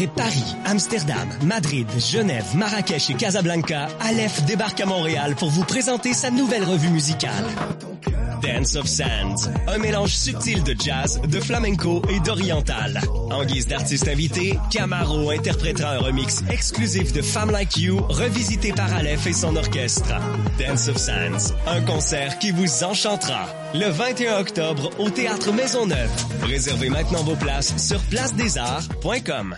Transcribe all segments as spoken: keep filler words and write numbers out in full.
Après Paris, Amsterdam, Madrid, Genève, Marrakech et Casablanca, Aleph débarque à Montréal pour vous présenter sa nouvelle revue musicale. Dance of Sands, un mélange subtil de jazz, de flamenco et d'oriental. En guise d'artiste invité, Camaro interprétera un remix exclusif de Femme Like You, revisité par Aleph et son orchestre. Dance of Sands, un concert qui vous enchantera. Le vingt et un octobre au Théâtre Maisonneuve. Réservez maintenant vos places sur place des arts point com.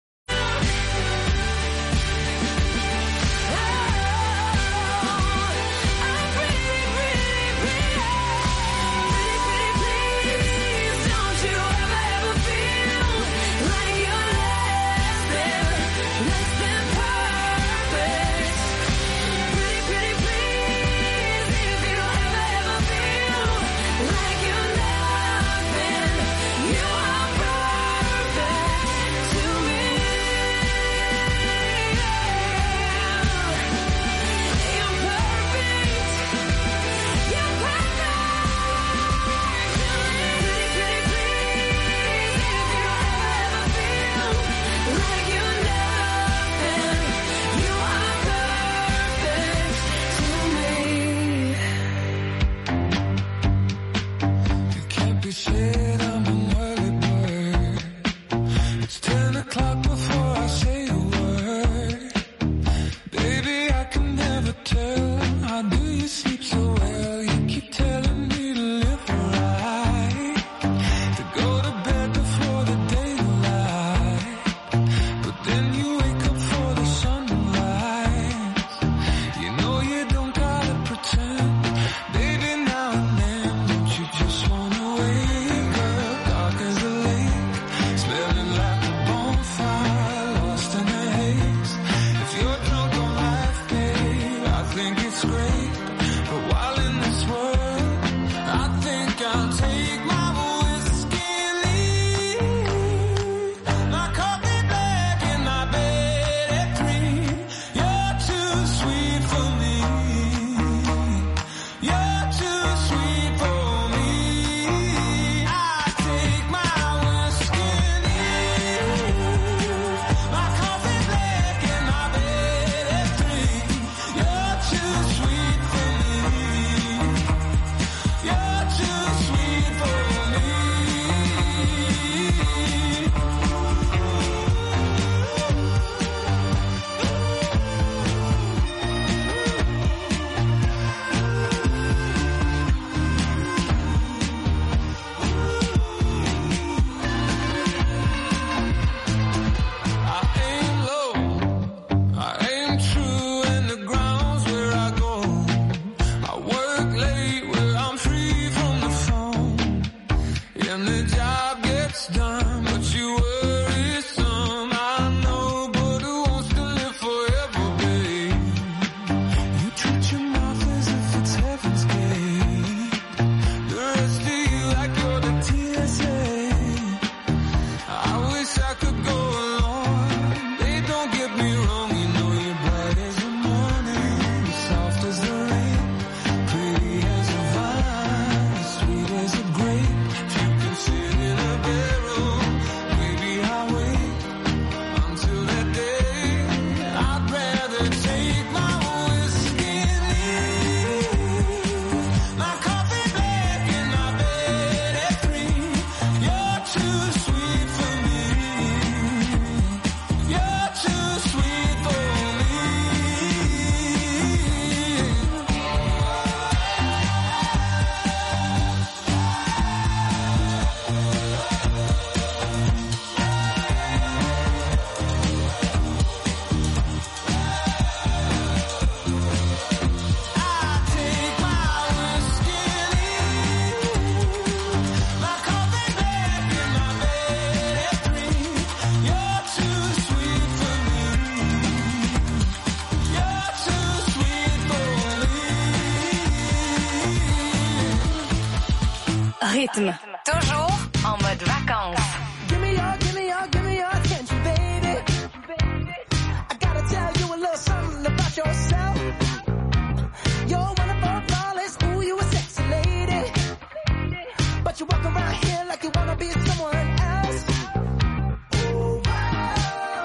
Rythme. Toujours en mode vacances. Give me your, give me your, give me your attention, baby. I gotta tell you a little something about yourself. You're wonderful, flawless, ooh, you a sexy lady. But you walk around here like you wanna be someone else. Ooh, wow.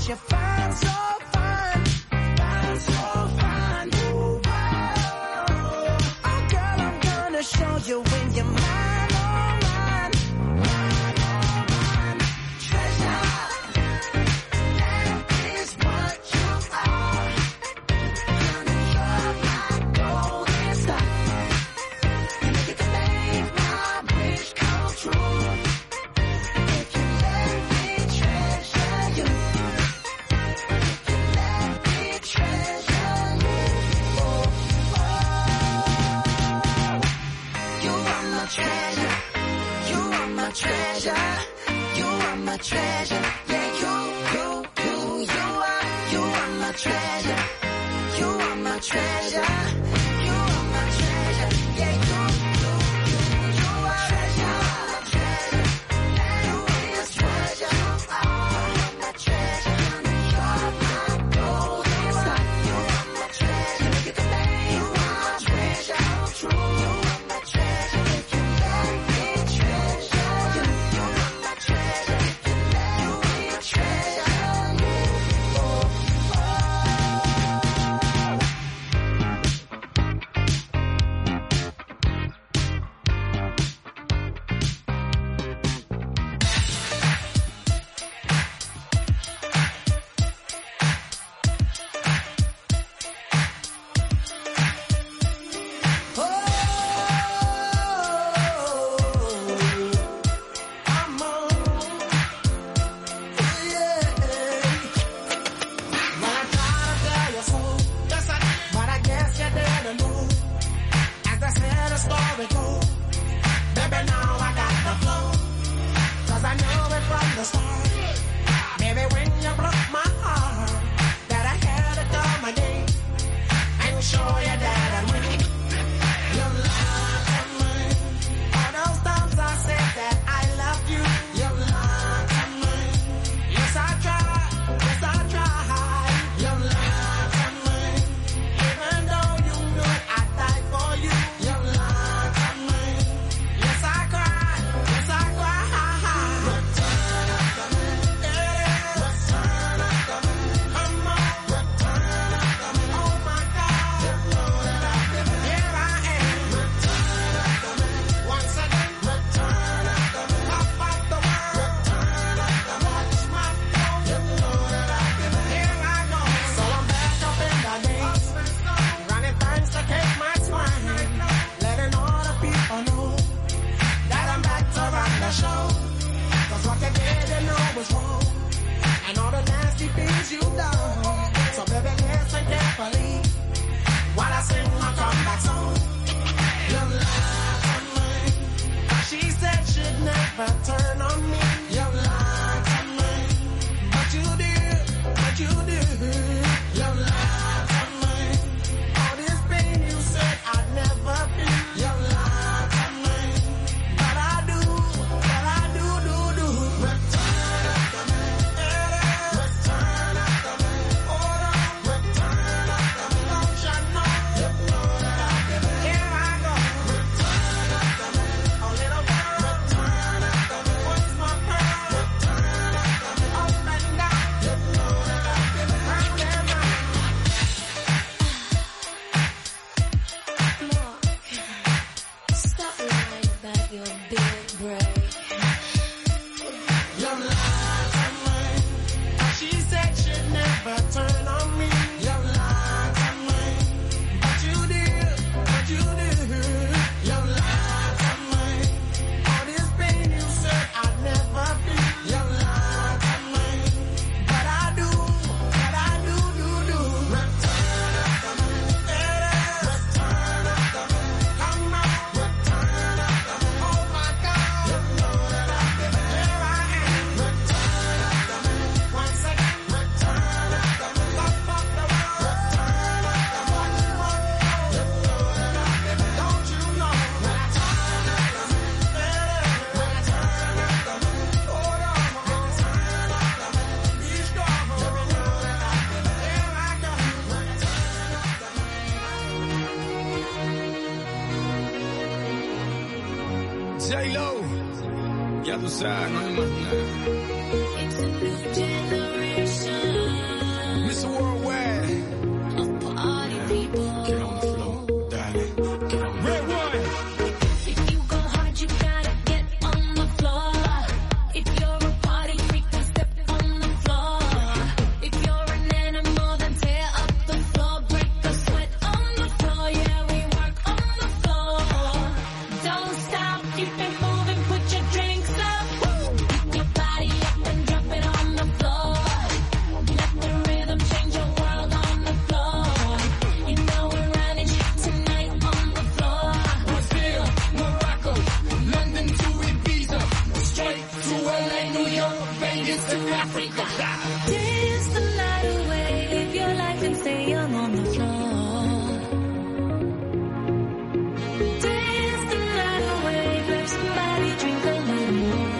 you're fine, so fine, fine, so fine. Ooh, oh, oh, girl, I'm gonna show you when you're mine, oh mine, mine, oh mine. Treasure, that is what you are. Honey, you're my golden star. You make it make my wish come true. If you let me treasure you, if you let me treasure you, oh, oh. You are my treasure, you are my treasure, you are my treasure, yeah, you, you, you, you are, you are my treasure, you are my treasure, you are my treasure, yeah, you, you, you, you are treasure, my treasure, you are my treasure, you are my treasure, you are my golden star, you are my treasure, you can make my treasure come true, you are my treasure, if you let me treasure you, you are my treasure, if you let me treasure you, oh, I'm on, yeah. When I try to tell you so, yes I did, but I guess you didn't know. As I said, the story goes, baby, now I got the flow. 'Cause I knew it from the start. Baby, when you broke my heart, that I had to come again and show you that I win. Your love and mine. All those times I said that I love you. Your love and mine. Yes, I tried. Yes, I tried. Your love and mine. Even though you knew I'd die for you. Your love and mine. Yes, I cried. Yes, I cried. Return of the man. Yeah. Return of the man. Come on. Return of the man. Oh my God. You know that I did it. Here I am. Return of the man. Once again. Return of the man. Top of the world. Return of the man. Watch my flow. You know that I did it. Here I go. So I'm back up in the game. Running things to keep my swine. Letting all the people know that I'm back to run the show. 'Cause what you did, you know was wrong. And all the nasty things you done. So baby, listen carefully while I sing my comeback song. Your love and mine. She said she'd never turn on me. Your love and mine. But you did, but you did. Your love and mine. All this pain you said I'd never feel. Your love and mine. But I do, but I do, do, do. Return of the man. Yeah. Return of the man. Hold on. Return of the man. Don't you know? You know that I did it. Here I go. Return of the man. A little girl. Return of the man. What's my pearl? Return of the man. Up and down. You know that I did it. Round and round. Mark, stop lying about your big break. Your love and mine. She said she'd never turn on me. Your love and mine. But you did, but you did. Your love and mine. All this pain you said I'd never feel. Your love and mine. But I do, but I do, do, do. Return of the man. Yeah. Return of the man. Come on. Return of the man. Oh my God. You know that I did it. Here I am. Return of the man. Once again. Return of the man. Top of the world. Return of the man. You know that I did it. Don't you know? Return of the man. Yeah. Return of the man. Hold on. Return of the man. Be strong. You know that I did it. Here I go. Return of the man. J-Lo, ya tú sabes, no hay más nada. It's a new generation. Africa. Dance the night away, live your life and stay young on the floor. Dance the night away, grab somebody, drink a little more.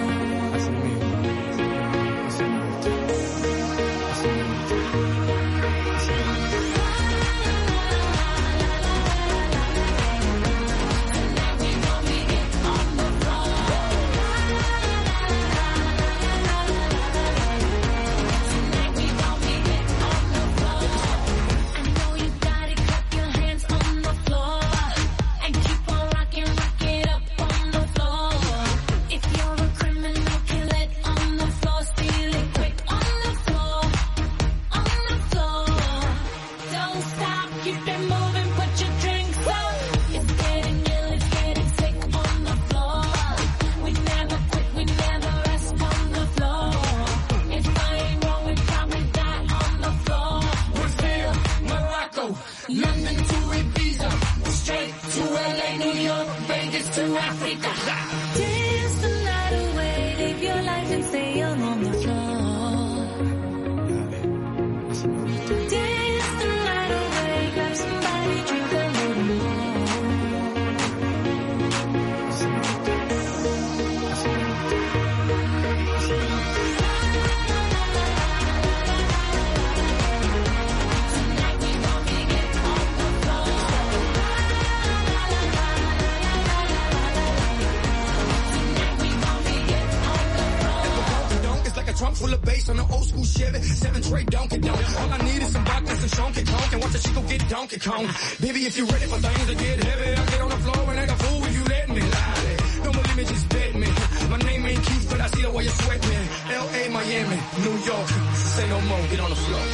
Donkey Kong. Baby, if you're ready for things to get heavy, I'll get on the floor and act a fool if you let me. Lie. Don't believe me, just bet me. My name ain't Keith, but I see the way you sweat me. L A, Miami, New York. Say no more, get on the floor.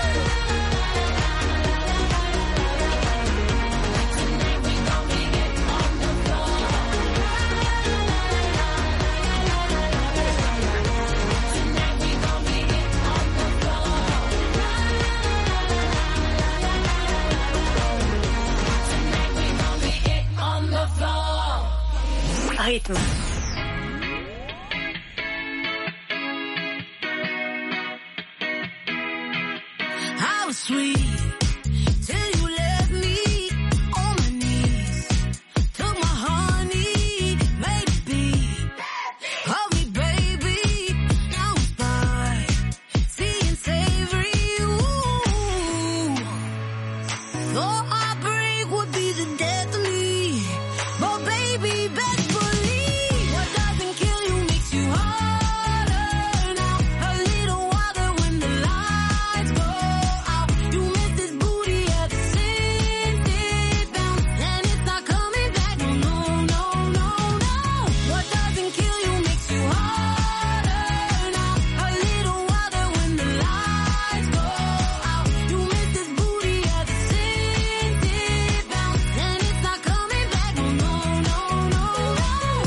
Rythme. How sweet till you left me on my knees. Took my honey, made it be. Hug me, baby, now it's fine. Seeing savory, ooh. Thought heartbreak would be the death of me, but baby, best believe what doesn't kill you makes you harder. Now a little water when the lights go out. You miss this booty ever since it bounced, and it's not coming back. No, no, no, no, no. What doesn't kill you makes you harder. Now a little water when the lights go out. You miss this booty ever since it bounced, and it's not coming back. No, no, no, no, no.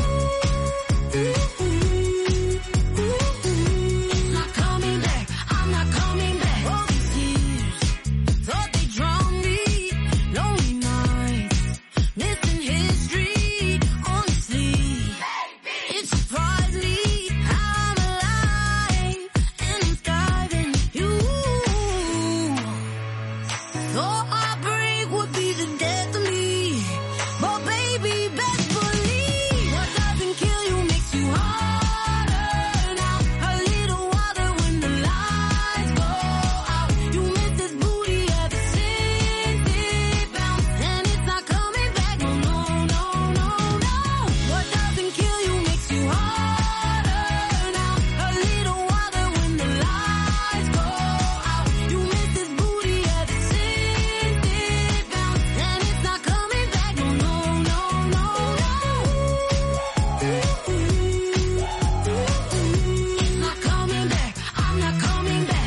It's not coming back. I'm not coming back. All these years thought they drowned me. Lonely nights, missing history. Honestly, it surprised me how I'm alive and I'm skiving you. Thought heartbreak would be the death of me, but baby, best believe what doesn't kill you makes you harder. Now a little water when the lights go out. You miss this booty ever since it bounced, and it's not coming back. No, no, no, no, no. What doesn't kill you makes you harder. Now a little water when the lights go out. You miss this booty ever since it bounced, and it's not coming back. No, no, no, no, no. It's not coming back. I'm not coming back.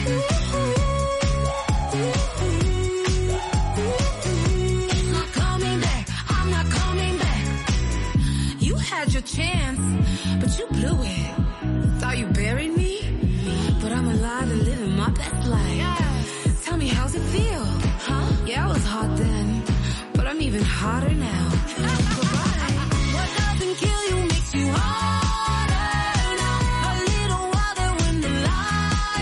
It's not coming back. I'm not coming back. You had your chance, but you blew it. Thought you buried me, but I'm alive and living my best life. Tell me, how's it feel? Huh? Yeah, I was hot then, but I'm even hotter now. Goodbye. What doesn't kill you makes you harder. Now a little water when the lights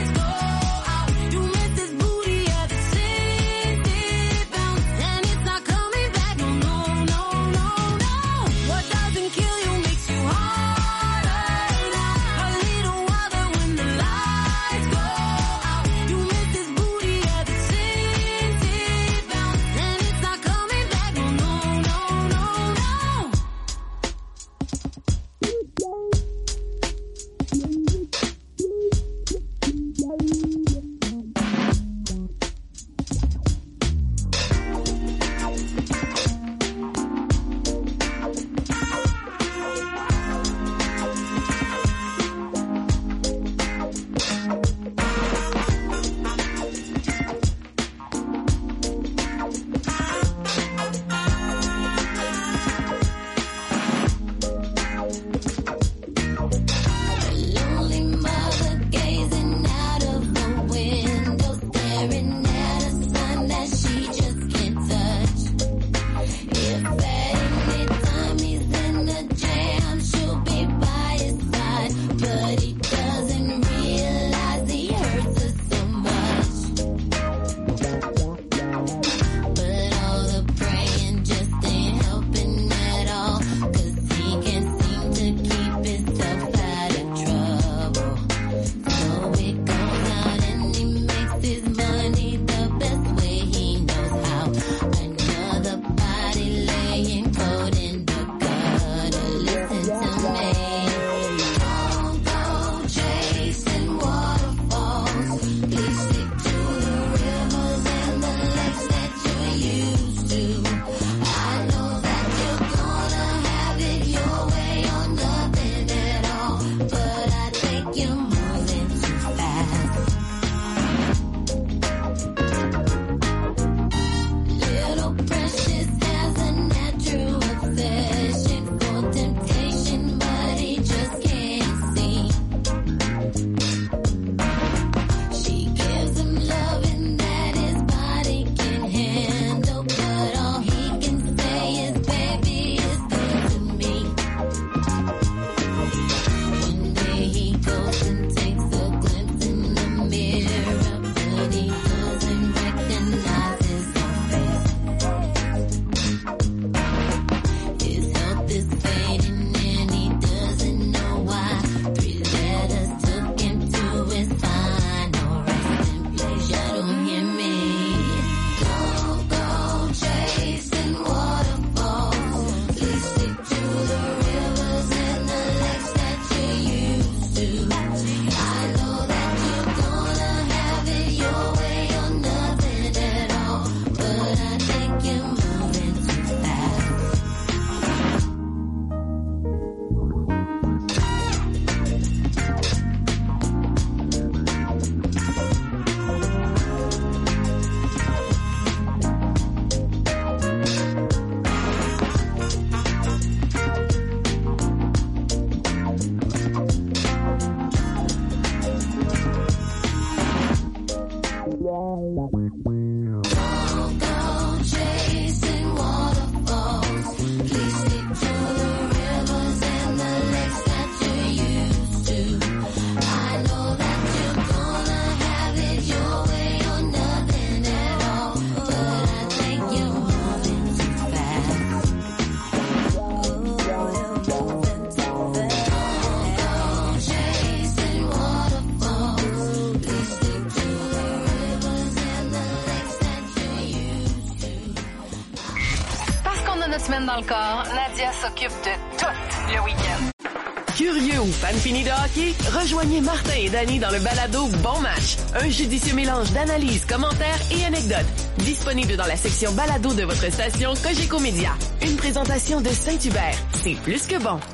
Semaine dans le corps, Nadia s'occupe de tout le week-end. Curieux ou fan fini de hockey? Rejoignez Martin et Danny dans le balado Bon Match. Un judicieux mélange d'analyses, commentaires et anecdotes. Disponible dans la section balado de votre station Cogeco Média. Une présentation de Saint-Hubert. C'est plus que bon.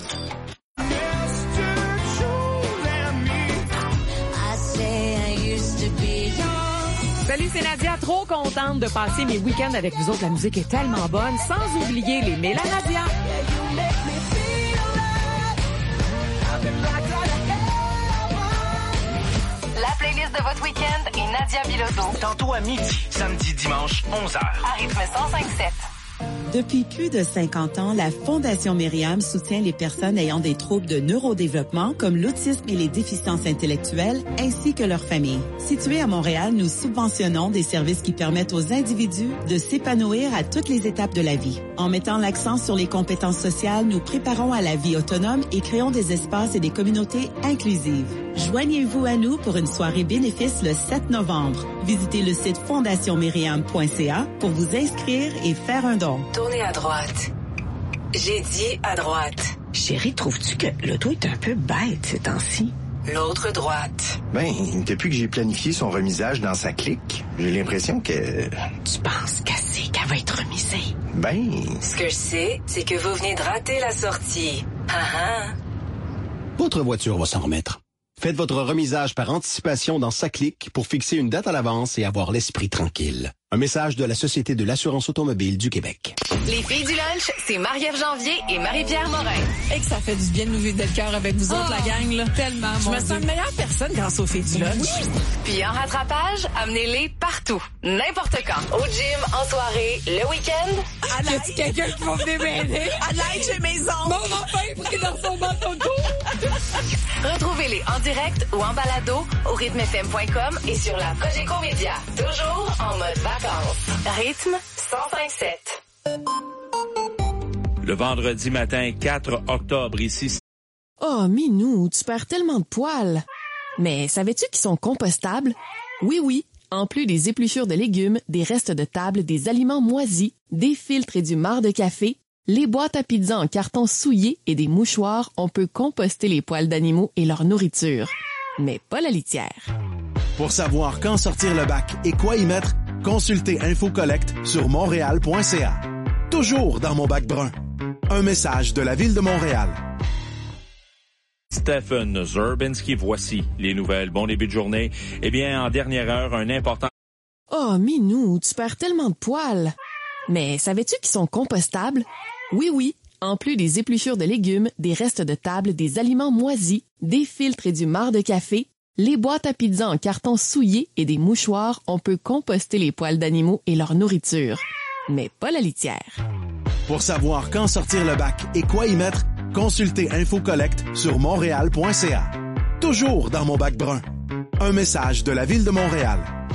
Salut, c'est Nadia, trop contente de passer mes week-ends avec vous autres. La musique est tellement bonne, sans oublier les Mélanadia. La playlist de votre week-end est Nadia Bilodeau. Tantôt à midi, samedi, dimanche, onze heures. À rythme cent cinq sept. Depuis plus de cinquante ans, la Fondation Myriam soutient les personnes ayant des troubles de neurodéveloppement comme l'autisme et les déficiences intellectuelles, ainsi que leurs familles. Située à Montréal, nous subventionnons des services qui permettent aux individus de s'épanouir à toutes les étapes de la vie. En mettant l'accent sur les compétences sociales, nous préparons à la vie autonome et créons des espaces et des communautés inclusives. Joignez-vous à nous pour une soirée bénéfice le sept novembre. Visitez le site fondation myriam point c a pour vous inscrire et faire un don. Tournez à droite. J'ai dit à droite. Chérie, trouves-tu que l'auto est un peu bête ces temps-ci? L'autre droite. Ben, depuis que j'ai planifié son remisage dans sa clique, j'ai l'impression que... Tu penses qu'elle sait qu'elle va être remisée? Ben... Ce que je sais, c'est que vous venez de rater la sortie. Ah ah. Votre voiture va s'en remettre. Faites votre remisage par anticipation dans sa clique pour fixer une date à l'avance et avoir l'esprit tranquille. Un message de la Société de l'assurance automobile du Québec. Les filles du lunch, c'est Marie-Ève Janvier et Marie-Pierre Morin. Et que ça fait du bien de nous vider le cœur avec vous autres, oh, la gang, là. Tellement, Je me sens une meilleure personne grâce aux filles du lunch. Oui. Puis en rattrapage, amenez-les partout, n'importe quand. Au gym, en soirée, le week-end. Y a-t-il quelqu'un qui va venir m'aider? À l'aide chez mes oncles. Mon enfant pris dans son bâton d'eau. Retrouvez-les en direct ou en balado au rythme f m point com et sur la Cogeco Média. Toujours en mode vacances. Rythme cent cinq sept. Le vendredi matin quatre octobre, ici. Oh, Minou, tu perds tellement de poils. Mais savais-tu qu'ils sont compostables? Oui, oui. En plus des épluchures de légumes, des restes de table, des aliments moisis, des filtres et du marc de café, les boîtes à pizza en carton souillé et des mouchoirs, on peut composter les poils d'animaux et leur nourriture. Mais pas la litière. Pour savoir quand sortir le bac et quoi y mettre, consultez InfoCollect sur montréal point c a. Toujours dans mon bac brun. Un message de la Ville de Montréal. Stephen Zerbinski, voici les nouvelles. Bon début de journée. Eh bien, en dernière heure, un important... Oh, Minou, tu perds tellement de poils. Mais savais-tu qu'ils sont compostables? Oui, oui. En plus des épluchures de légumes, des restes de table, des aliments moisis, des filtres et du marc de café, les boîtes à pizza en carton souillé et des mouchoirs, on peut composter les poils d'animaux et leur nourriture. Mais pas la litière. Pour savoir quand sortir le bac et quoi y mettre, consultez InfoCollect sur montréal point c a. Toujours dans mon bac brun. Un message de la Ville de Montréal.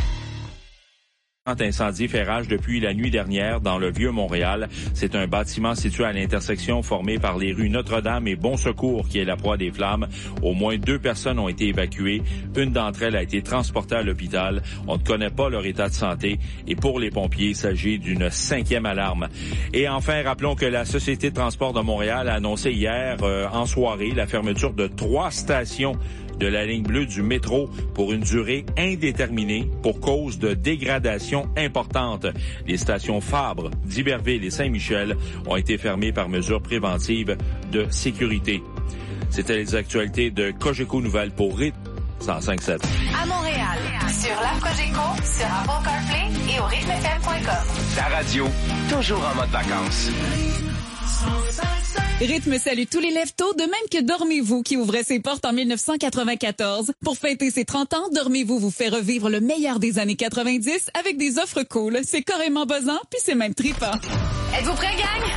Incendie fait rage depuis la nuit dernière dans le Vieux-Montréal. C'est un bâtiment situé à l'intersection formée par les rues Notre-Dame et Bon Secours qui est la proie des flammes. Au moins deux personnes ont été évacuées. Une d'entre elles a été transportée à l'hôpital. On ne connaît pas leur état de santé. Et pour les pompiers, il s'agit d'une cinquième alarme. Et enfin, rappelons que la Société de transport de Montréal a annoncé hier euh, en soirée la fermeture de trois stations de la ligne bleue du métro pour une durée indéterminée pour cause de dégradation importante. Les stations Fabre, d'Iberville et Saint-Michel ont été fermées par mesure préventive de sécurité. C'était les actualités de Cogeco Nouvelles pour Rythme cent cinq sept. À Montréal, sur l'app Cogeco, sur Apple CarPlay et au rythme f m point com. Ta radio, toujours en mode vacances. Rythme salue tous les lève-tôt, de même que Dormez-vous qui ouvrait ses portes en dix-neuf cent quatre-vingt-quatorze. Pour fêter ses trente ans, Dormez-vous vous fait revivre le meilleur des années quatre-vingt-dix avec des offres cool. C'est carrément buzzant, puis c'est même trippant. Êtes-vous prêts, gang?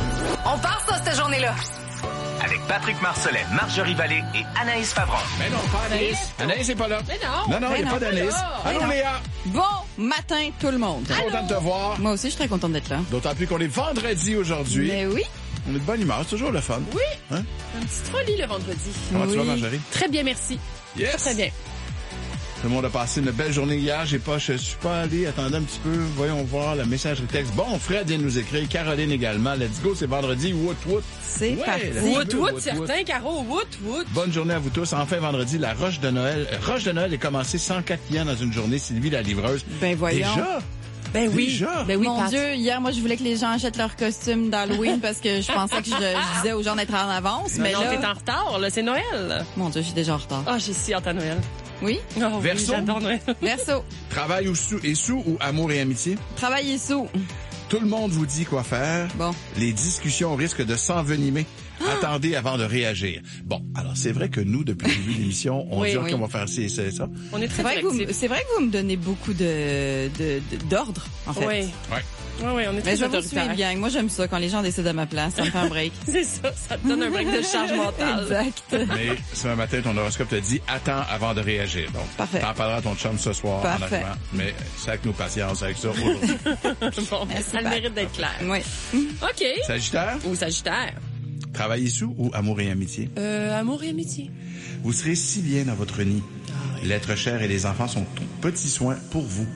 On part ça, cette journée-là. Avec Patrick Marcellet, Marjorie Vallée et Anaïs Favron. Mais non, pas Anaïs. Anaïs n'est pas là. Mais non. Non, non, il n'y a pas d'Anaïs. Allô, Léa. Bon matin, tout le monde. Très content de te voir. Moi aussi, je suis très contente d'être là. D'autant plus qu'on est vendredi aujourd'hui. Mais oui. On est de bonne humeur, c'est toujours le fun. Oui. Hein? Une petite folie le vendredi. Comment oui. tu vas, Marjorie? Très bien, merci. Yes. Très bien. Tout le monde a passé une belle journée hier. J'ai pas, je suis pas allé. Attendez un petit peu. Voyons voir la messagerie texte. Bon, Fred vient de nous écrire. Caroline également. Let's go, c'est vendredi. Woot, woot. C'est ouais, parti. Woot, woot, certain, Caro. Woot, woot. Bonne journée à vous tous. Enfin, vendredi, la Roche de Noël. Roche de Noël est commencée cent quatre clients dans une journée. Sylvie, la livreuse. Ben voyons. Déjà? Ben oui. Déjà? Ben oui, Mon Pat. Dieu, hier, moi, je voulais que les gens achètent leurs costumes d'Halloween parce que je pensais que je, je disais aux gens d'être en avance. Mais non, là... t'es en retard, là. C'est Noël. Mon Dieu, je suis déjà en retard. Ah, oh, j'ai si hâte à Noël. Oui? Oh, Verso? oui, j'adore Noël. Verso. Travail ou sous, et sous ou amour et amitié? Travail et sous. Tout le monde vous dit quoi faire. Bon. Les discussions risquent de s'envenimer. Ah! Attendez avant de réagir. Bon, alors c'est vrai que nous, depuis le début de l'émission, on oui, dit oui. qu'on va faire ci et ça et ça. On est très C'est vrai, que vous, directifs. c'est vrai que vous me donnez beaucoup de, de, de- d'ordre, en fait. Oui. Ouais. Oui, oui, on est Mais très je vais vous autoritaires. suivre bien. Moi, j'aime ça quand les gens décident à ma place. Ça me fait un break. C'est ça, ça te donne un break de charge mentale. Exact. Mais ce matin, ton horoscope te dit attends avant de réagir. Donc, Parfait. t'en parleras à ton chum ce soir Parfait. en arrivant. Mais c'est avec nos patience avec ça aujourd'hui. Bon, Merci, ça a le Pat. mérite d'être clair. Oui. OK. Sagittaire, Ou Sagittaire. travail sous ou amour et amitié? Euh, amour et amitié. Vous serez si bien dans votre nid. L'être cher et les enfants sont ton petit soin pour vous.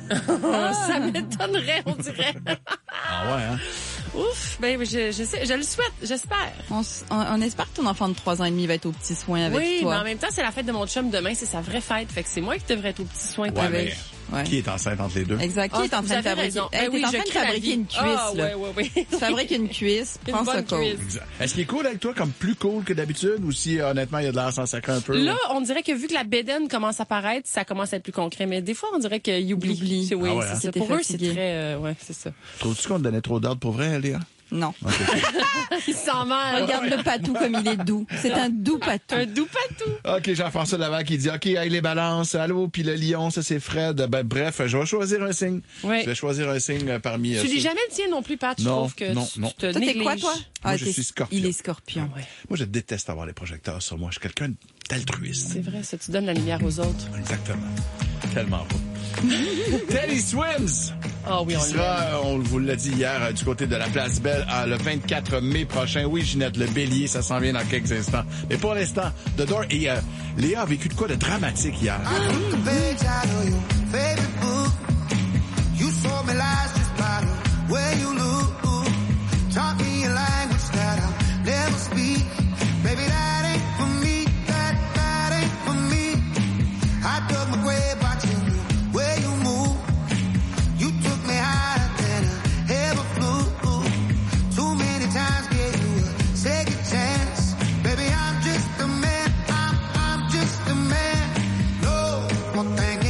Ça m'étonnerait, on dirait. Ah ouais, hein? Ouf, ben je, je sais, je le souhaite, j'espère. On, s- on, on espère que ton enfant de trois ans et demi va être au petit soin avec Oui, toi. mais en même temps, c'est la fête de mon chum demain, c'est sa vraie fête. Fait que c'est moi qui devrais être au petit soin Ouais, avec. mais Ouais. qui est enceinte entre les deux? Exact. Qui Ah, est en vous train de avez fabriquer? raison. Hey, Ben oui, t'es en je train de crée la fabriquer vie. une cuisse, Ah, là. ouais, ouais, ouais. Tu fabriques une cuisse, Une prends bonne ça cool. cuisse. Exact. Est-ce qu'il est cool avec toi, comme plus cool que d'habitude, ou si honnêtement il y a de l'air sans sacrer un peu? Là, on dirait que vu que la bédaine commence à paraître, ça commence à être plus concret. Mais des fois, on dirait qu'il oublie. oublie. C'est- Oui, Ah ouais, c'est hein? ça. C'était Pour eux, c'est fatigué. très... euh, ouais, c'est ça. Trouves-tu qu'on te donnait trop d'ordre pour vrai, Léa? Non. Okay. Il s'en mal. Regarde le patou comme il est doux. C'est un doux patou. Un doux patou. OK, Jean-François Laval qui dit OK, hey, les balances, allô, puis le lion, ça c'est Fred. Ben, bref, je vais choisir un signe. Oui. Je vais choisir un signe euh, parmi. euh, Tu lis ceux- jamais le tien non plus, Pat. Je Non, trouve que non, tu, non. tu te Toi, t'es quoi, négliges. toi? Moi, je t'es- suis scorpion. Il est scorpion. Ouais. Moi, je déteste avoir les projecteurs sur moi. Je suis quelqu'un d'altruiste. C'est vrai, ça, tu donnes la lumière aux autres. Exactement. Tellement pas. Teddy Swims! Ah oui, Qui on sera, euh, on vous l'a dit hier, euh, du côté de la Place Belle, euh, le vingt-quatre mai prochain. Oui, Ginette, le bélier, ça s'en vient dans quelques instants. Mais pour l'instant, The Door, et euh, Léa a vécu de quoi de dramatique hier? You saw me lies just by the way you look. Taught me a language that I'll never speak. Baby, that ain't for me. That, that ain't for me. I dug my grave watching the way you move. You took me higher than I ever flew. Too many times gave you a second chance. Baby, I'm just a man. I'm, I'm just a man. No more thinking.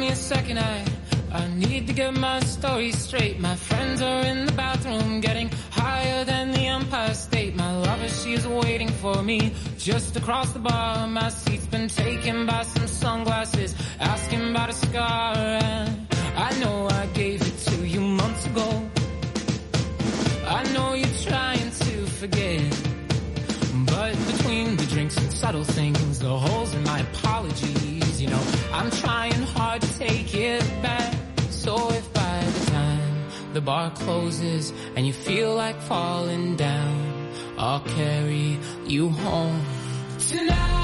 me a second, I, I need to get my story straight. My friends are in the bathroom getting higher than the Empire State. My lover, she's waiting for me just across the bar. My seat's been taken by some sunglasses, asking about a scar. And I know I gave it to you months ago. I know you're trying to forget, but between the drinks and subtle things, the holes in my apologies, you know, I'm trying hard to take it back. So if by the time the bar closes and you feel like falling down, I'll carry you home tonight.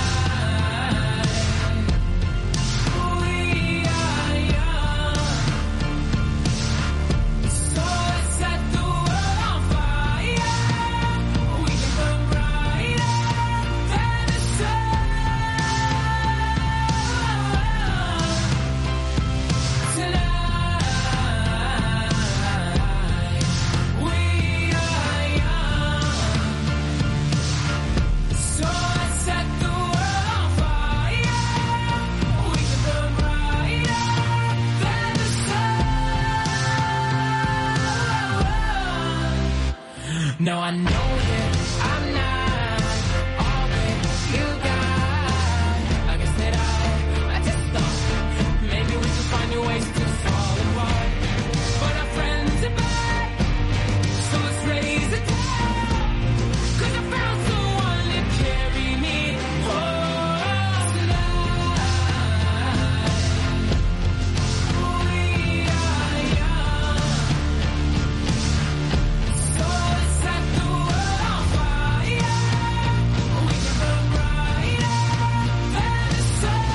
Now I know that I'm not all that you got. I guess that I, I just thought maybe we could find new ways to fall apart. But our friends are back, so let's raise a toast. 'Cause I found someone to carry me home tonight. We are young, so let's set the world on fire. We can burn brighter than the sun.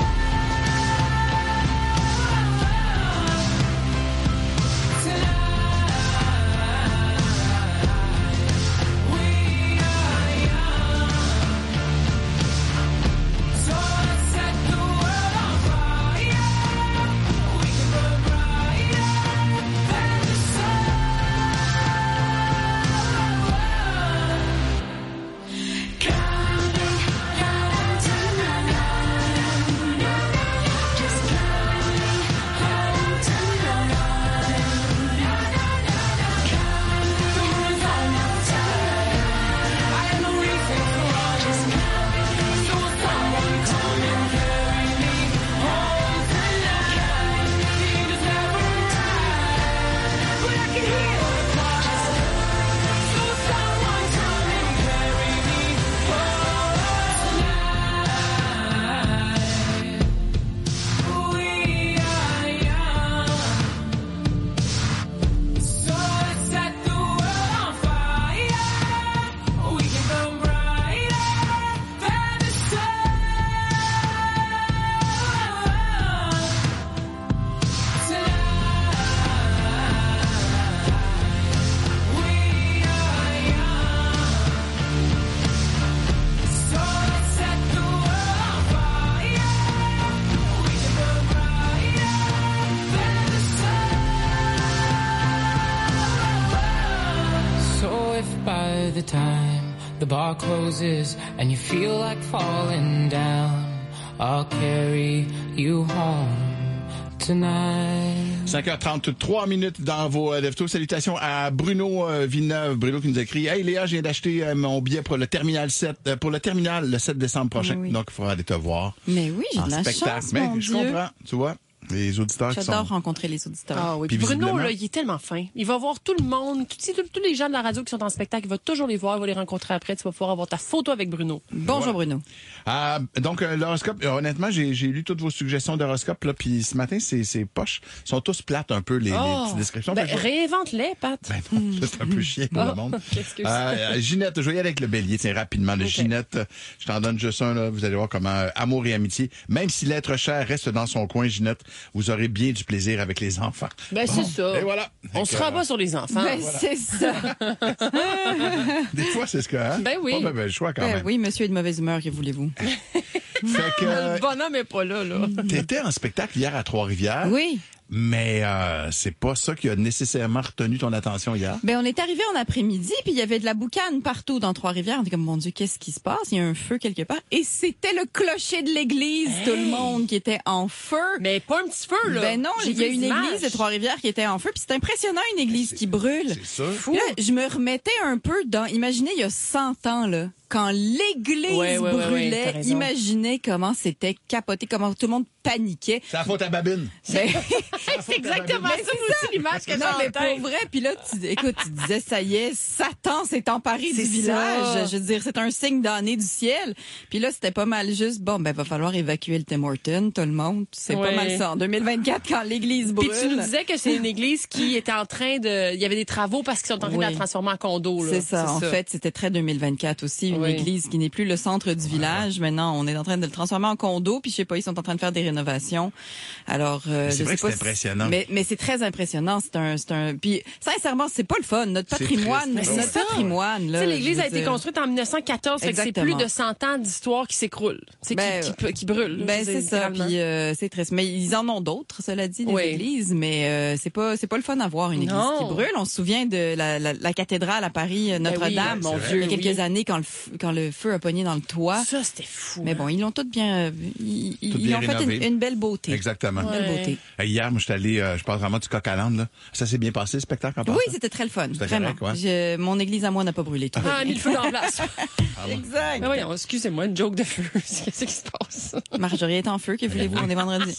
By the time the bar closes and you feel like falling down, I'll carry you home tonight. cinq heures trente-trois minutes dans vos euh, Lève-Tôt. Salutations à Bruno euh, Villeneuve. Bruno qui nous a écrit « Hey Léa, je viens d'acheter euh, mon billet pour le Terminal sept, euh, pour le Terminal le sept décembre prochain. Oui. Donc, il faudra aller te voir. Mais oui, j'ai en de la spectacle. chance, Mais mon je Dieu. comprends, tu vois. Les auditeurs qui sont... J'adore rencontrer les auditeurs. Ah oui. Puis Puis Bruno, visiblement- là, il est tellement fin. Il va voir tout le monde, tous tous- tous les gens de la radio qui sont en spectacle, il va toujours les voir, il va les rencontrer après. Tu vas pouvoir avoir ta photo avec Bruno. Bonjour Voilà. Bruno. Ah, donc, euh, l'horoscope, euh, honnêtement, j'ai, j'ai lu toutes vos suggestions d'horoscope, là, puis ce matin, c'est, c'est poches. Ils sont tous plates un peu, les, les Oh. petites descriptions. Ben, Fait que je- réinvente-les, Pat. Ben non, c'est un peu chiant pour Oh, le monde. excuse. Euh, Ginette, je vais y aller avec le bélier, tiens, rapidement. Le Ok. Ginette, je t'en donne juste un, là. Vous allez voir comment euh, amour et amitié, même si l'être cher reste dans son coin, Ginette, vous aurez bien du plaisir avec les enfants. Ben, Bon, c'est ça. Et voilà. On Fait se que, rabat sur les enfants. Ben, Voilà. c'est ça. Des fois, c'est ce que, hein? Ben oui. Pas ben, ben, le choix quand Ben même. oui, monsieur est de mauvaise humeur, que voulez-vous? Fait que... Le bonhomme est pas là, là. T'étais en spectacle hier à Trois-Rivières. Oui. Mais euh, c'est pas ça qui a nécessairement retenu ton attention hier. Ben on est arrivé en après-midi, puis il y avait de la boucane partout dans Trois-Rivières. On était comme, mon Dieu, qu'est-ce qui se passe? Il y a un feu quelque part. Et c'était le clocher de l'église, hey! Tout le monde qui était en feu. Mais pas un petit feu, là. Ben non, J'ai il y a vu une les église images. de Trois-Rivières qui était en feu, puis c'est impressionnant, une église qui brûle. C'est ça. Là, je me remettais un peu dans, imaginez, il y a cent ans, là, quand l'église Ouais, ouais, ouais, brûlait, ouais, t'as raison. imaginez comment c'était capoté, comment tout le monde paniquait. C'est la faute à Babine. Ben, C'est exactement ça, aussi, l'image que j'ai non, en mais tête. pour vrai, puis là, tu, écoute, tu disais, ça y est, Satan s'est emparé C'est du village. ça. Je veux dire, c'est un signe d'année du ciel. Puis là, c'était pas mal juste, bon, ben, va falloir évacuer le Tim Hortons, tout le monde. C'est Ouais. pas mal ça. En deux mille vingt-quatre, quand l'église brûle. Puis tu nous disais que c'est une église qui était en train de... Il y avait des travaux parce qu'ils sont en train Oui. de la transformer en condo, là. C'est ça. En fait, c'était très deux mille vingt-quatre aussi. Une Oui. église qui n'est plus le centre du village. Maintenant, on est en train de le transformer en condo. Puis je sais pas, ils sont en train de faire des rénovations. Alors, euh, C'est je vrai sais que pas c'est si- impressionnant. Mais, mais c'est très impressionnant. C'est un, c'est un. Puis sincèrement, c'est pas le fun. Notre C'est patrimoine, triste. notre C'est ça. patrimoine. Tu Là, sais, l'église je veux a été dire. construite en dix-neuf cent quatorze, fait que c'est Exactement. plus de cent ans d'histoire qui s'écroule. C'est Ben, qui, qui, qui brûle. là, Ben je veux c'est dire, ça, littéralement. puis euh, c'est triste. Mais ils en ont d'autres, cela dit, des Oui. églises, mais euh, c'est pas c'est pas le fun à voir une église Non. qui brûle. On se souvient de la, la, la cathédrale à Paris, euh, Notre-Dame, Ben oui, mon il y a Dieu, quelques oui. années quand le f- quand le feu a pogné dans le toit. Ça, c'était fou. Mais bon, ils l'ont tout bien, euh, ils, ils Tout bien ont fait rénové. une, une belle beauté. Exactement. Une belle Ouais. beauté. Euh, Hier, moi, je suis allé, euh, je parle vraiment du coq à l'âne, là. Ça s'est bien passé, le spectacle, en Oui, passant? c'était très le fun, C'était vraiment. correct, ouais. Je- mon église à moi n'a pas brûlé. Tout va Ah, bien. mis le feu dans la place. Exact. Ben voyons, excusez-moi, une joke de feu. Qu'est-ce qui se passe? Marjorie est en feu, que voulez-vous? On est vendredi.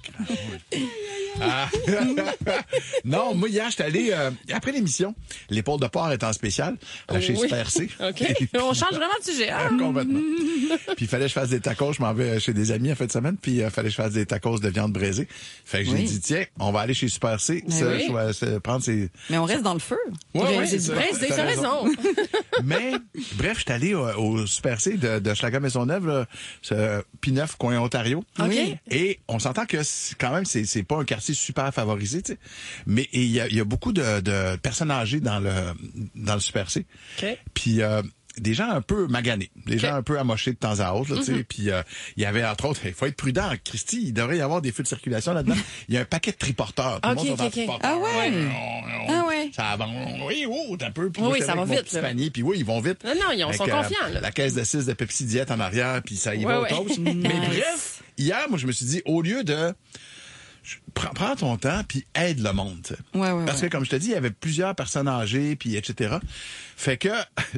Ah. Non, moi, hier, j'étais allé, euh, après l'émission, l'épaule de porc est en spécial, là, chez Oui. Super C. OK. On change vraiment de sujet. Ah. Complètement. Puis il fallait que je fasse des tacos. Je m'en vais chez des amis en fin de semaine. Puis il euh, fallait que je fasse des tacos de viande braisée. Fait que j'ai Oui. dit, tiens, on va aller chez Super C. Mais se- oui. choi- se- prendre ses... Mais on reste dans le feu. Ouais, J'ai- ouais, j'ai c'est dit, ça. bon, Hey, T'as t'as raison. raison. Mais, bref, j'étais allé au, au Super C de, de Schlager-Maisonneuve, là, ce P-neuf, coin Ontario. OK. Et on s'entend que c'est- quand même, c'est, c'est pas un quartier super favorisé, tu sais. Mais il y a, il y a beaucoup de, de personnes âgées dans le, dans le Super C. OK. Puis euh, des gens un peu maganés, des gens un peu amochés de temps à autre, là, tu sais. Mhm. Puis euh, il y avait entre autres, il faut être prudent, Christy, il devrait y avoir des feux de circulation là-dedans. Il y a un paquet de triporteurs. Tout Ok, le monde ok, sont en ok. triporteur. Ah ouais? Ah ouais? Ça avance. Oui, oh, t'as un peu. Puis Oui, moi, oui, j'étais ça avec va mon vite, petit là. panier, puis oui, ils vont vite. Non, non, ils en Avec, sont euh, confiants, là. La caisse de six de Pepsi Diète en arrière, puis ça y va Ouais, au ouais. toast. Nice. Mais bref, hier, moi, je me suis dit, au lieu de... je- Prends, prends ton temps, puis aide le monde. tu sais. Ouais, ouais, Parce ouais. que, comme je te dis, il y avait plusieurs personnes âgées, puis et cetera. Fait que,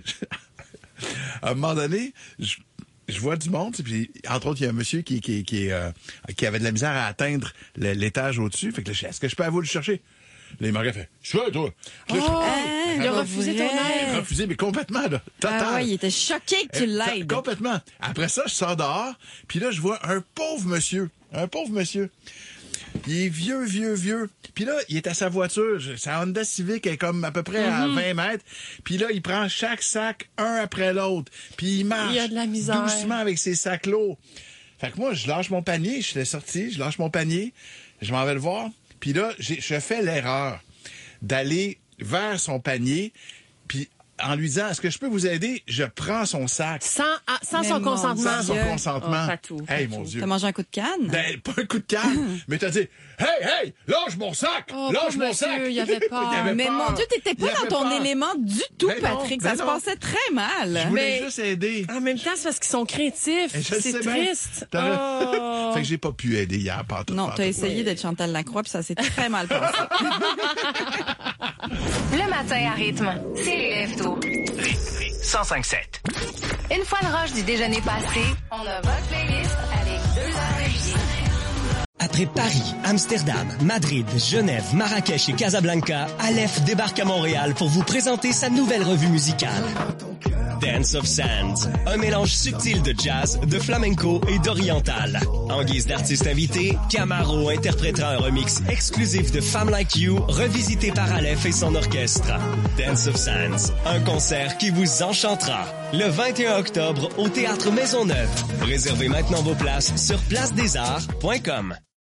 à un moment donné, je, je vois du monde, puis entre autres, il y a un monsieur qui, qui, qui, euh, qui avait de la misère à atteindre le- l'étage au-dessus. Fait que là, je dis, est-ce que je peux aller le chercher? Là, il m'a fait, je suis là, toi. Puis là, je- Oh, il a pas refusé vrai. ton il a aide. refusé, mais complètement, là. Total. Ah ouais, il était choqué que tu Euh, l'aides. Complètement. Après ça, je sors dehors, puis là, je vois un pauvre monsieur. Un pauvre monsieur. Il est vieux, vieux, vieux. Puis là, il est à sa voiture. Je- Sa Honda Civic est comme à peu près à vingt mètres. Puis là, il prend chaque sac, un après l'autre. Puis il marche Il y a de la misère. doucement avec ses sacs lourds. Fait que moi, je lâche mon panier. Je l'ai sorti, je lâche mon panier. Je m'en vais le voir. Puis là, j'ai- je fais l'erreur d'aller vers son panier. Puis en lui disant, est-ce que je peux vous aider? Je prends son sac. Sans, ah, sans Mais son mon consentement. Sans son Dieu. consentement. Oh, pas tout, pas Hey, tout. mon Dieu. T'as mangé un coup de canne? Ben, pas un coup de canne, mais t'as dit, hey, hey, lâche mon sac! Oh, lâche pauvre mon monsieur, sac! il avait peur. avait Mais peur. mon Dieu, t'étais Il pas avait dans ton peur. élément du tout, Ben non, Patrick. ben Ça se non. passait très mal. Je voulais Mais- juste aider. En même temps, c'est parce qu'ils sont craintifs. Et je le C'est sais bien. triste. T'as- Oh. Fait que j'ai pas pu aider hier, pas tout. Non, pas t'as tout. essayé d'être Chantal Lacroix, puis ça s'est très mal passé. Le matin à rythme, c'est les lève-tôt. cent cinq sept. Une fois le rush du déjeuner passé, on a votre playlist avec deux heures de musique. Après Paris, Amsterdam, Madrid, Genève, Marrakech et Casablanca, Aleph débarque à Montréal pour vous présenter sa nouvelle revue musicale. Dance of Sands, un mélange subtil de jazz, de flamenco et d'oriental. En guise d'artiste invité, Camaro interprétera un remix exclusif de Femme Like You, revisité par Aleph et son orchestre. Dance of Sands, un concert qui vous enchantera. Le vingt et un octobre au Théâtre Maisonneuve. Réservez maintenant vos places sur place des arts point com.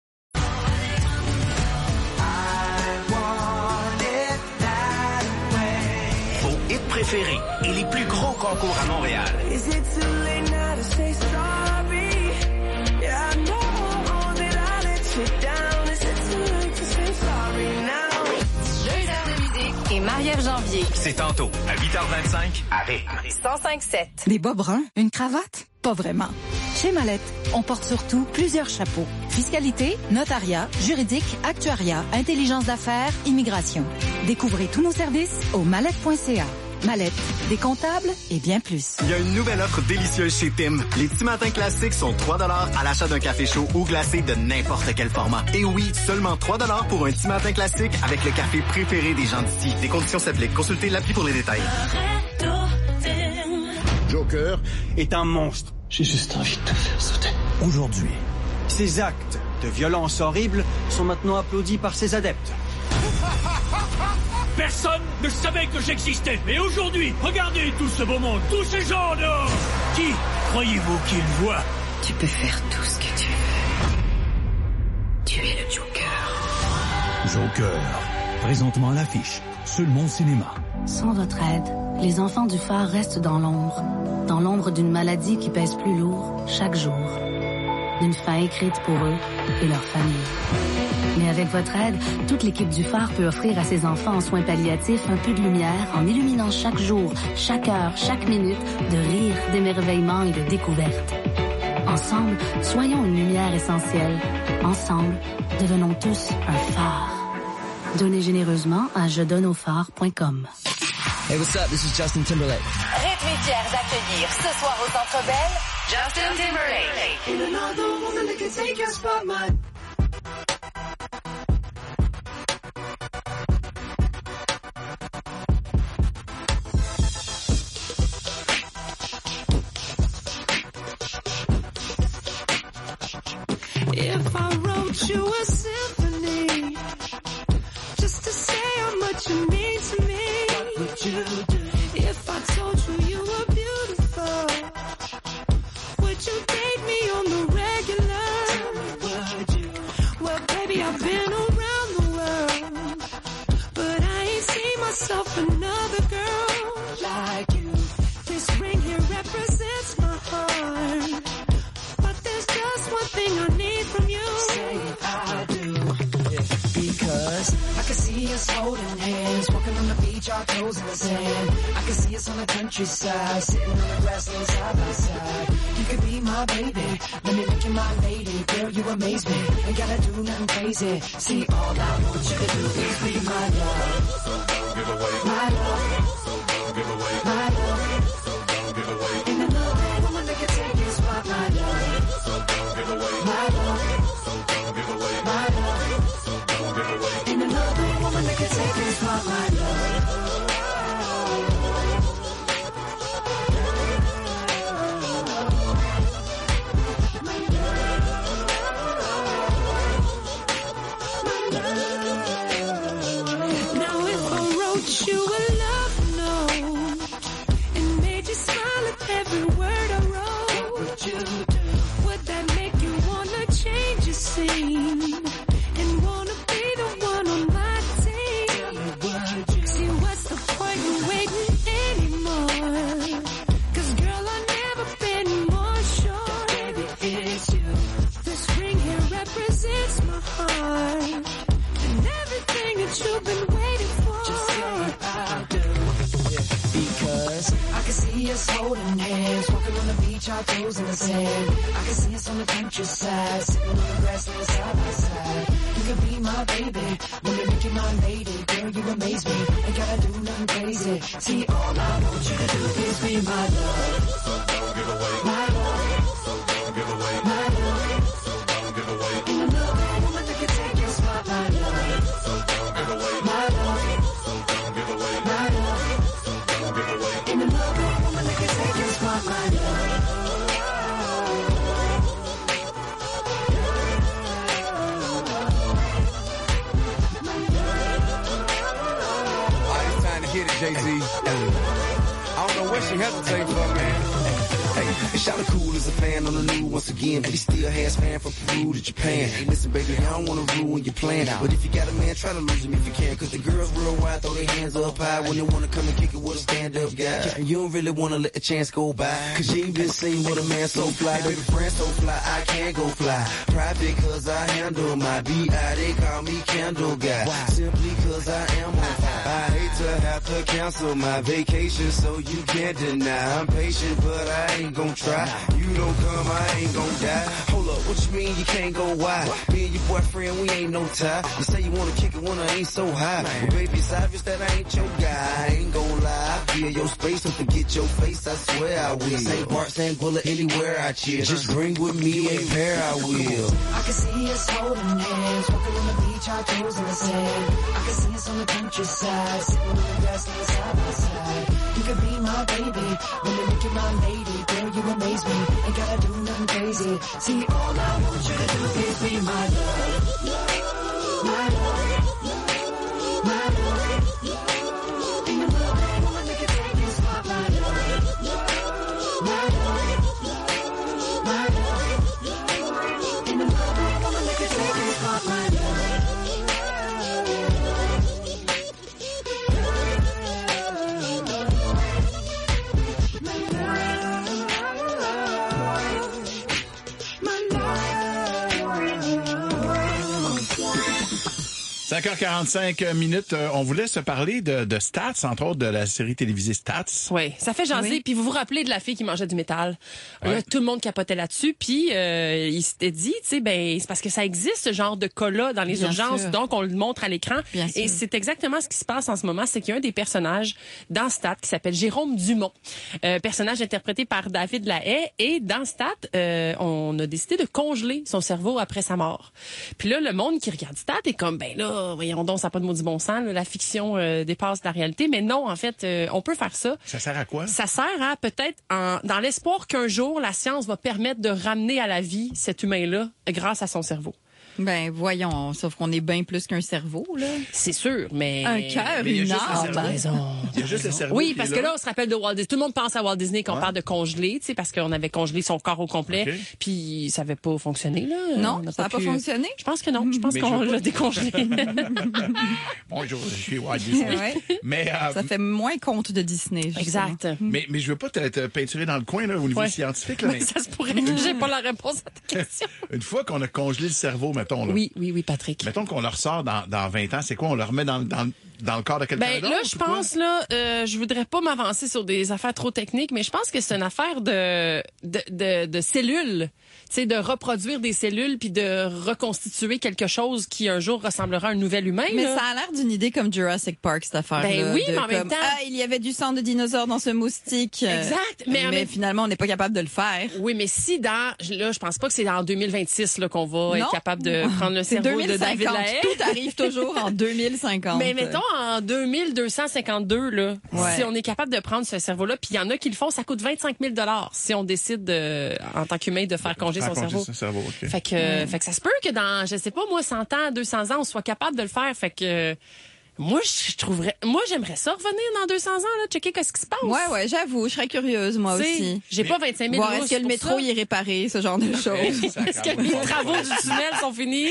Vos hits préférés et les plus gros concours à Montréal. Is it too late now to say sorry? dix-neuvième janvier. C'est tantôt, à huit heures vingt-cinq, à Rythme. cent cinq sept. Des bas bruns? Une cravate? Pas vraiment. Chez Mallette, on porte surtout plusieurs chapeaux. Fiscalité, notariat, juridique, actuariat, intelligence d'affaires, immigration. Découvrez tous nos services au mallette point c a. Mallette, des comptables et bien plus. Il y a une nouvelle offre délicieuse chez Tim. Les petits matins classiques sont trois dollars à l'achat d'un café chaud ou glacé de n'importe quel format. Et oui, seulement trois dollars pour un petit matin classique avec le café préféré des gens d'ici. Des conditions s'appliquent. Consultez l'appli pour les détails. Joker est un monstre. J'ai juste envie de te faire sauter. Aujourd'hui, ces actes de violence horrible sont maintenant applaudis par ses adeptes. Personne ne savait que j'existais. Et aujourd'hui, regardez tout ce beau monde, tous ces gens dehors. Qui croyez-vous qu'ils voient? Tu peux faire tout ce que tu veux. Tu es le Joker. Joker, présentement à l'affiche, seulement au cinéma. Sans votre aide, les enfants du phare restent dans l'ombre. Dans l'ombre d'une maladie qui pèse plus lourd chaque jour. D'une fin écrite pour eux et leur famille. Mais avec votre aide, toute l'équipe du phare peut offrir à ses enfants en soins palliatifs un peu de lumière en illuminant chaque jour, chaque heure, chaque minute de rire, d'émerveillement et de découverte. Ensemble, soyons une lumière essentielle. Ensemble, devenons tous un phare. Donnez généreusement à je donne au phare point com. Hey, what's up? This is Justin Timberlake. Rythme est fier d'accueillir ce soir au Centre Bell, Justin Timberlake. Ain't another woman that can take your spotlight. If I wrote you a symphony, just to say how much you mean to me, what would you do? If I told you you were beautiful, would you date me on the regular? Would you? Well, baby, I've been around the world, but I ain't seen myself another girl like you. This ring here represents my heart, but there's just one thing I need from you. Say I do. Yeah. Because I can see us holding hands, walking on the beach, our toes in the sand. I can see us on the countryside, sitting on the grassland side by side. You could be my baby, let me make you my lady. Girl, you amaze me, ain't gotta do nothing crazy. See, all I want you to do is be my love. So don't give away my love. So don't give away my love. So don't give away. Ain't another woman that can take your spot, my love. So don't give away my love. So don't give away my love. So don't give away. Ain't another woman that can take your spot, my love. Now if I wrote you a love note and made you smile at every word I wrote, would you do? Would that make you wanna change your scene and wanna be the one on my team? Would you? See, what's the point in waiting anymore? Cause girl, I've never been more sure. Baby, it's you. This ring here represents my heart and everything that you've been waiting for. Just say I do. Yeah. Because I can see us holding hands, walking on the beach, our toes in the sand. I can see us on the countryside, sitting on the grassland side by side. You can be my baby, when you make you my lady. Girl, you amaze me, ain't gotta do nothing crazy. See, all I want you to do is be my love. So don't give away my love. So don't give away my love. So don't give away. Ain't another woman that can take your spot, my love. So don't give away my love. So don't give away my love. So don't give away. Ain't another woman that can take your spot, my love. Get it, Jay-Z. I don't know what she hesitating for, man. Hey, Shawty cool as a fan on the new once again, but he still has fan from Peru to Japan. Hey, listen, baby, I don't wanna ruin your plan, but if you got a man, try to lose him if you can. Cause the girls worldwide throw their hands up high when they wanna come and kick it with a stand-up guy. And you don't really wanna let the chance go by, cause you ain't been seen with a man so fly. Baby, friend so fly, I can't go fly. Private cause I handle my B I, they call me Candle Guy. Simply cause I am on fire. I hate to have to to cancel my vacation, so you can't deny. I'm patient, but I ain't gon' try. You don't come, I ain't gon' die. Hold up, what you mean you can't go wide? Me and your boyfriend, we ain't no tie. You say you wanna kick it when I ain't so high. Well, baby, it's obvious that I ain't your guy. I ain't gon' lie. I feel your space and forget your face, I swear I will. Saint Bart, Saint Bullet, anywhere I chill. Just bring with me a pair, I will. I can see us holding hands, walking on the beach, our toes in the sand. I can see us on the countryside, sitting on the grass, side by side. You could be my baby, when you make you my lady. Girl, you amaze me, ain't gotta do nothing crazy. See, all I want you to do is be my love, my love, my love. In the morning, I'ma make you take you spot, my love, my love, my love. In the morning, I'ma make you take you spot, my love. cinq heures quarante-cinq minutes. Euh, on voulait se parler de, de Stats, entre autres de la série télévisée Stats. Oui, ça fait jaser. Oui. Puis vous vous rappelez de la fille qui mangeait du métal. Ouais. Là, tout le monde capotait là-dessus. Puis euh, il s'était dit, tu sais, ben c'est parce que ça existe ce genre de cas-là dans les Bien urgences. sûr. Donc on le montre à l'écran. Bien Et sûr. c'est exactement ce qui se passe en ce moment. C'est qu'il y a un des personnages dans Stats qui s'appelle Jérôme Dumont, euh, personnage interprété par David Lahaye. Et dans Stats, euh, on a décidé de congeler son cerveau après sa mort. Puis là, le monde qui regarde Stats est comme, ben là, voyons donc, ça n'a pas de maudit bon sens. Là, la fiction euh, dépasse la réalité. Mais non, en fait, euh, on peut faire ça. Ça sert à quoi? Ça sert à peut-être, en, dans l'espoir qu'un jour, la science va permettre de ramener à la vie cet humain-là grâce à son cerveau. Ben voyons, sauf qu'on est bien plus qu'un cerveau, là. C'est sûr, mais... Un cœur, Mais il y a une juste le âme. cerveau. raison. Il y a juste le cerveau. Oui, qui parce est que là, on se rappelle de Walt Disney. Tout le monde pense à Walt Disney quand on Ouais. parle de congeler, tu sais, parce qu'on avait congelé son corps au complet, Ok. puis ça n'avait pas fonctionné, là. Non, On n'a ça n'a pas pu- fonctionné. Je pense que non. Je pense Mais qu'on je veux l'a pas- décongelé. Bonjour, je suis Walt Disney. Ouais. Mais, euh, Ça fait moins conte de Disney. justement. Exact. mais, mais je veux pas te, te peinturer dans le coin là, au niveau Ouais. scientifique. Là, Mais mais ça se pourrait que j'ai pas la réponse à ta question. une fois qu'on a congelé le cerveau, mettons, là, Oui, oui, oui, Patrick. mettons qu'on le ressort dans, dans vingt ans, c'est quoi? On le remet dans, dans, dans le corps de quelqu'un Ben d'autre? là, je ou quoi? pense là, euh, je voudrais pas m'avancer sur des affaires trop techniques, mais je pense que c'est une affaire de de, de, de cellules, tu sais, de reproduire des cellules puis de reconstituer quelque chose qui un jour ressemblera à un nouvel humain. Mais là. ça a l'air d'une idée comme Jurassic Park, cette affaire-là. Ben oui, de mais en même comme, temps- Ah, il y avait du sang de dinosaure dans ce moustique. Euh, Exact, mais en même- finalement, on n'est pas capable de le faire. Oui, mais si dans là, je pense pas que c'est en deux mille vingt-six là qu'on va Non. être capable de prendre le C'est cerveau deux mille de David cinquante. Lahaye. Tout arrive toujours en deux mille cinquante. Mais mettons en deux mille deux cent cinquante-deux là, Ouais. si on est capable de prendre ce cerveau-là, puis il y en a qui le font, ça coûte vingt-cinq mille dollars si on décide de, en tant qu'humain de faire congeler Faire son congeler cerveau. son cerveau, ok. Fait que, fait que ça se peut que dans, je sais pas moi, cent ans, deux cents ans, on soit capable de le faire. Fait que moi, je trouverais, moi j'aimerais ça revenir dans deux cents ans là, checker qu'est-ce qui se passe. Ouais, ouais, j'avoue, je serais curieuse, moi Tu sais, aussi. j'ai pas vingt-cinq mille Voir rouges est-ce que le pour métro ça. y est réparé, ce genre de choses. Est-ce que les travaux du tunnel sont finis?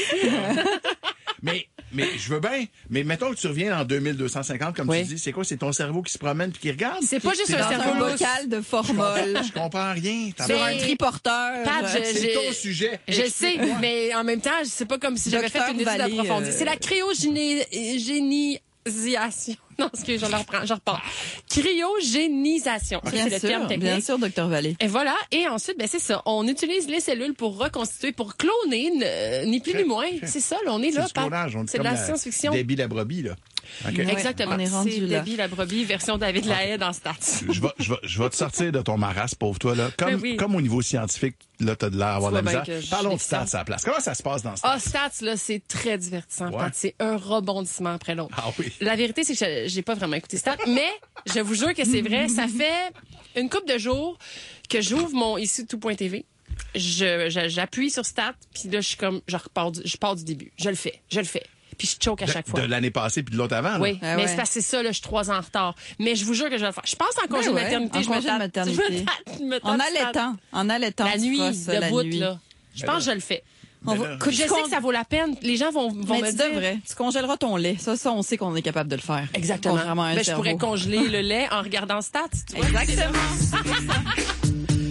Mais, mais je veux bien. Mais mettons que tu reviens en deux mille deux cent cinquante, comme Oui. tu dis, c'est quoi? C'est ton cerveau qui se promène puis qui regarde? C'est pas Qui- juste t'es un dans cerveau Un lousse. bocal de formol. Je comprends rien. T'as Sur Ben, un triporteur. Pat, je- C'est j'ai- ton sujet. Je sais, Explique-moi. mais en même temps, c'est pas comme si j'avais fait Docteur une étude Vallée, approfondie. euh, C'est la cryogénisation. Non, excusez, je le reprends, je repars. Cryogénisation. Ça, Bien c'est le sûr, terme technique. bien sûr, docteur Vallée. Et voilà. Et ensuite, ben, c'est ça. On utilise les cellules pour reconstituer, pour cloner, n- ni plus Ok, ni moins. ok. C'est ça, là. On est C'est là. du Pat. clonage. On dit C'est de comme la science-fiction. Debbie la brebis, là. OK. Ouais. Exactement. on est rendu C'est là. Debbie la brebis, version David Lahaye dans Stats. Je vais, je, vais, je vais te sortir de ton marasme, pauvre toi. Là. Comme, Ben oui. comme au niveau scientifique, là, t'as de l'air d'avoir de la vois bien misère. que je Parlons de suis stats déficiente. à la place. Comment ça se passe dans Stats? Ah, Stats, là, c'est très divertissant. Ouais. Pat. C'est un rebondissement après l'autre. Ah oui. La vérité, c'est que je- j'ai pas vraiment écouté Stats, mais je vous jure que c'est vrai. Ça fait une couple de jours que j'ouvre mon ici tout point t v. Je, je- j'appuie sur Stats, puis là, je suis comme, je repars du, je pars du début. Je le fais, je le fais. Puis je choke à De, chaque fois. de l'année passée puis de l'autre avant. là. Oui, Ah mais ouais. c'est parce que c'est ça, là, je suis trois ans en retard. Mais je vous jure que je vais le faire. Je pense en congé Ben de ouais, maternité. en je me congé de tape- maternité. je me tape- je me tape En Stats. allaitant. En allaitant. La tu nuit, feras ça, de la bout, nuit. là. Je pense que je le fais. On Mais va- là, écoute, Je sais que ça vaut la peine. Les gens vont, vont Mais me tu dire. devrais. Tu congèleras ton lait. Ça, ça, on sait qu'on est capable de le faire. Exactement. Contrairement à un Ben, je cerveau. pourrais congeler le lait en regardant Stats. Tu vois? Exactement.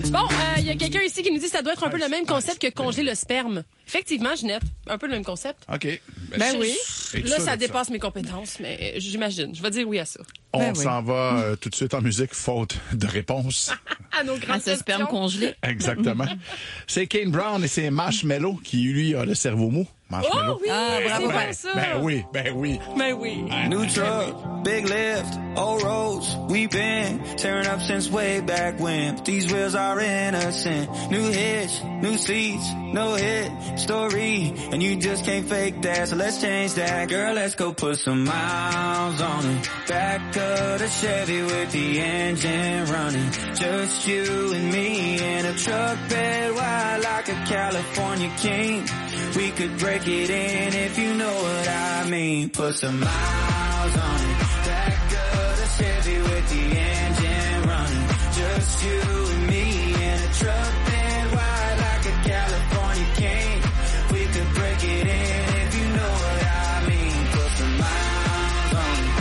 Bon, il euh, y a quelqu'un ici qui nous dit que ça doit être un peu le même concept que congeler le sperme. Effectivement, Ginette, un peu le même concept. OK. Ben, ben oui. Là, ça dépasse ça. mes compétences, mais j'imagine. Je vais dire oui à ça. On ben s'en oui. va euh, tout de suite en musique, faute de réponse. À nos grandes à ce sperme congelé. Exactement. C'est Kane Brown et c'est Marshmello qui, lui, a le cerveau mou. Marshmello. Oh oui, ah, bravo, ben, ben, ça. Ben oui, ben oui. Ben oui. New truck, big lift, old roads, we've been tearing up since way back when. But these wheels are innocent. New hitch, new seats, no hit story, and you just can't fake that. So let's change that, girl. Let's go put some miles on it. Back of the Chevy with the engine running. Just you and me in a truck bed wide like a California king. We could break it in if you know what I mean. Put some miles on it. Back of the Chevy with the engine running. Just you and me in a truck bed wide like a California king. We could break it in if you know what I mean. Put some miles on it.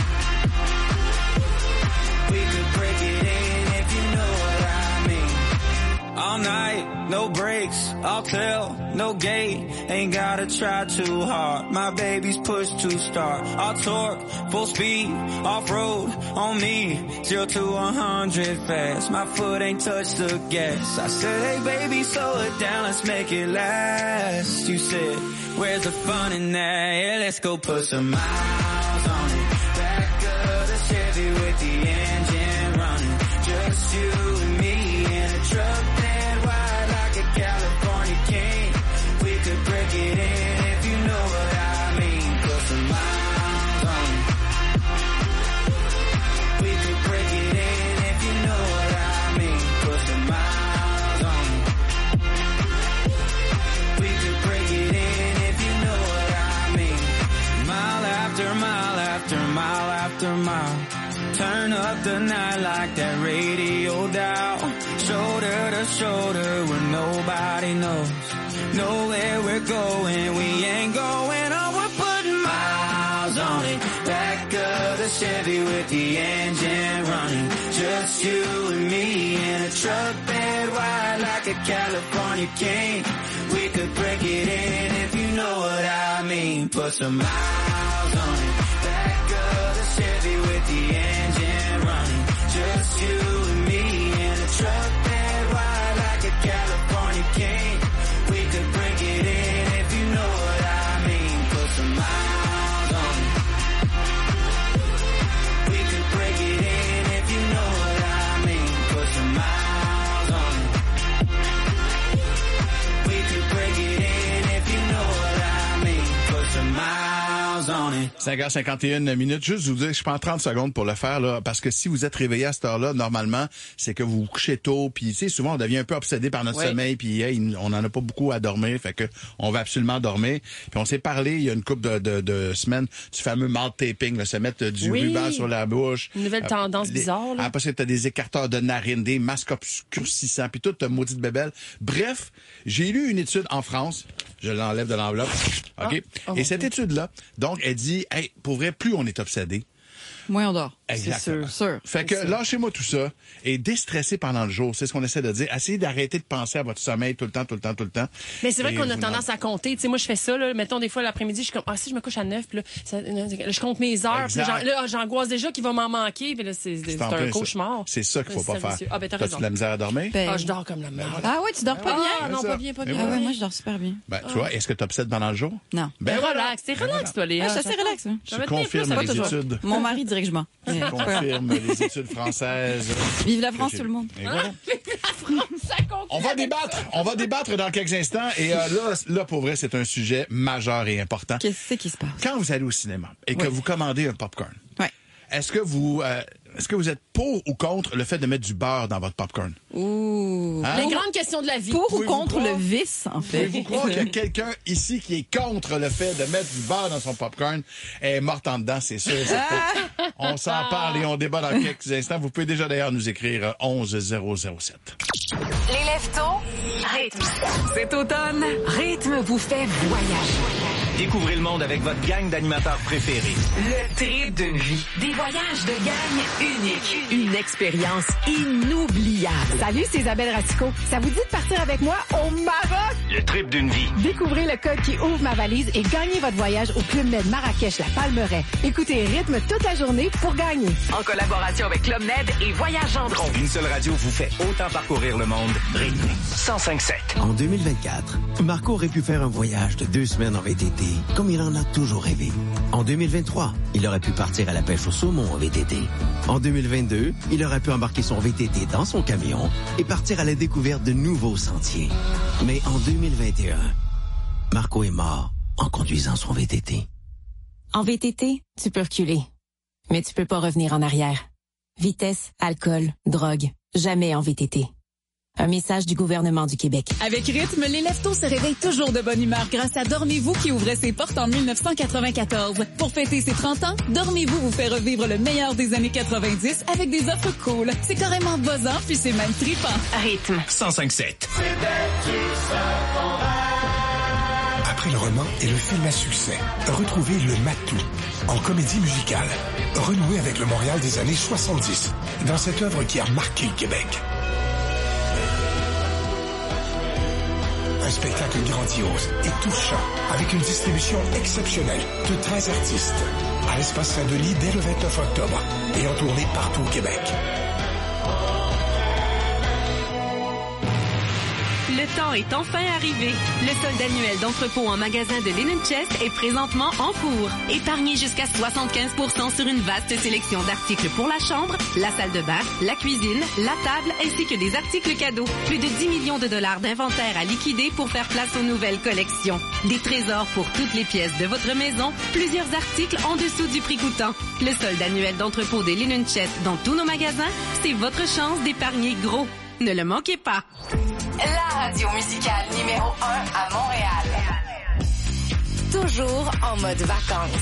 We could break it in if you know what I mean. All night, no breaks, I'll tell, no gate, ain't gotta try too hard. My baby's push to start. I'll torque, full speed, off-road, on me, zero to a hundred fast. My foot ain't touched the gas. I said, hey baby, slow it down, let's make it last. You said, where's the fun in that? Yeah, let's go put some miles on it. Back of the Chevy with the engine running. Just you and me in a truck bed wide like a California king. We could break it in if you know what I mean. Put some miles on it. We could break it in if you know what I mean. Put some miles on it. We could break it in if you know what I mean. Mile after mile after mile after mile. Turn up the night like that radio dial. Shoulder to shoulder where nobody knows. Nowhere we're going, we ain't going on. We're putting miles on it. Back of the Chevy with the engine running. Just you and me in a truck bed wide like a California king. We could break it in if you know what I mean. Put some miles on it. Back of the Chevy with the engine running. Just you and me in a truck bed wide like a California king. We could break it in if you know what I mean. Put some miles on it. We could break it in if you know what I mean. Put some miles on it. We could break it in if you know what I mean. Put some miles on it. cinq heures cinquante et une minutes. Juste vous dire, je prends trente secondes pour le faire, là, parce que si vous êtes réveillé à cette heure-là, normalement, c'est que vous vous couchez tôt, puis tu sais, souvent, on devient un peu obsédé par notre oui. sommeil, puis hey, on en a pas beaucoup à dormir, fait que on va absolument dormir. Puis on s'est parlé il y a une couple de, de, de semaines du fameux mouth taping, là, se mettre du oui. ruban sur la bouche. Une nouvelle euh, tendance les, bizarre, là. Après, t'as des écarteurs de narines, des masques obscurcissants, puis toute maudite bébelle. Bref, j'ai lu une étude en France, je l'enlève de l'enveloppe, OK? Ah. Oh, et cette étude-là, donc, elle dit, hey, pour vrai, plus on est obsédé, moins on dort. exactement. C'est sûr. sûr. Fait que lâchez-moi tout ça et déstressez pendant le jour. C'est ce qu'on essaie de dire. Essayez d'arrêter de penser à votre sommeil tout le temps, tout le temps, tout le temps. Mais c'est vrai Et qu'on a vous tendance à compter. Tu sais, moi, je fais ça, là. Mettons, des fois, l'après-midi, je suis comme, ah, si je me couche à neuf, puis là, ça- je compte mes heures, puis là, Exact. j'an- là, j'angoisse déjà qu'il va m'en manquer, puis là, c'est c'est en un plein ça. cauchemar. C'est ça qu'il faut C'est pas faire. vicieux. Ah, ben, t'as T'as-tu raison. de la misère à dormir? Ben, Ah, je dors comme la merde. ah ouais, tu dors pas bien? Ah, non, ça. pas bien, pas Et bien. Ah voilà. ouais, moi, je dors super bien. Ben, tu vois, est-ce que tu obsèdes pendant le jour? Non. Ben, Ben, relax. T'es relax, toi, Léa. Ah, je suis assez relax. hein. Je vais tu me tenir confirmes plus, ça les va toujours. études. Mon mari dirait que je mens. Mais Tu c'est pas grave. confirmes les études françaises. Vive la France, tout le monde. Et voilà. La France, ça compte. On va débattre. On va débattre dans quelques instants. Et euh, là, là, pour vrai, c'est un sujet majeur et important. Qu'est-ce qui se passe? Quand vous allez au cinéma et que Oui. vous commandez un popcorn, Ouais. est-ce que vous euh, est-ce que vous êtes pour ou contre le fait de mettre du beurre dans votre popcorn? Ouh. Hein? Les grandes questions de la vie. Pour ou Pouvez-vous contre croire? le vice, en fait? Pouvez-vous croire qu'il y a quelqu'un ici qui est contre le fait de mettre du beurre dans son popcorn? Elle est morte en dedans, c'est sûr. c'est Ah! fait. On s'en parle et on débat dans quelques instants. Vous pouvez déjà d'ailleurs nous écrire euh, onze zéro zéro sept. Les lève-tôt, rythme. Cet automne, Rythme vous fait voyager. Découvrez le monde avec votre gang d'animateurs préférés. Le trip d'une vie. Des voyages de gang uniques. Une expérience inoubliable. Salut, c'est Isabelle Ratico. Ça vous dit de partir avec moi au Maroc? Le trip d'une vie. Découvrez le code qui ouvre ma valise et gagnez votre voyage au Club Med Marrakech, la Palmeraie. Écoutez Rythme toute la journée pour gagner. En collaboration avec Club Med et Voyage Gendron. Une seule radio vous fait autant parcourir le monde. Rythme cent cinq sept. En deux mille vingt-quatre, Marco aurait pu faire un voyage de deux semaines en V T T, comme il en a toujours rêvé. En deux mille vingt-trois, il aurait pu partir à la pêche au saumon en V T T. En deux mille vingt-deux, il aurait pu embarquer son V T T dans son camion et partir à la découverte de nouveaux sentiers. Mais en deux mille vingt et un, Marco est mort en conduisant son V T T. En V T T, tu peux reculer, mais tu peux pas revenir en arrière. Vitesse, alcool, drogue, jamais en V T T. Un message du gouvernement du Québec. Avec Rythme, les leftos se réveillent toujours de bonne humeur grâce à Dormez-vous qui ouvrait ses portes en dix-neuf cent quatre-vingt-quatorze. Pour fêter ses trente ans, Dormez-vous vous fait revivre le meilleur des années quatre-vingt-dix avec des offres cool. C'est carrément buzzant puis c'est même trippant. Rythme cent cinq sept. Après le roman et le film à succès, retrouvez Le Matou en comédie musicale. Renouez avec le Montréal des années soixante-dix dans cette œuvre qui a marqué le Québec. Un spectacle grandiose et touchant, avec une distribution exceptionnelle de treize artistes, à l'Espace Saint-Denis dès le vingt-neuf octobre et en tournée partout au Québec. Le temps est enfin arrivé. Le solde annuel d'entrepôt en magasin de Linen Chest est présentement en cours. Épargnez jusqu'à soixante-quinze pour cent sur une vaste sélection d'articles pour la chambre, la salle de bain, la cuisine, la table ainsi que des articles cadeaux. Plus de dix millions de dollars d'inventaire à liquider pour faire place aux nouvelles collections. Des trésors pour toutes les pièces de votre maison, plusieurs articles en dessous du prix coûtant. Le solde annuel d'entrepôt des Linen Chest dans tous nos magasins, c'est votre chance d'épargner gros. Ne le manquez pas. La radio musicale numéro un à Montréal. Toujours en mode vacances.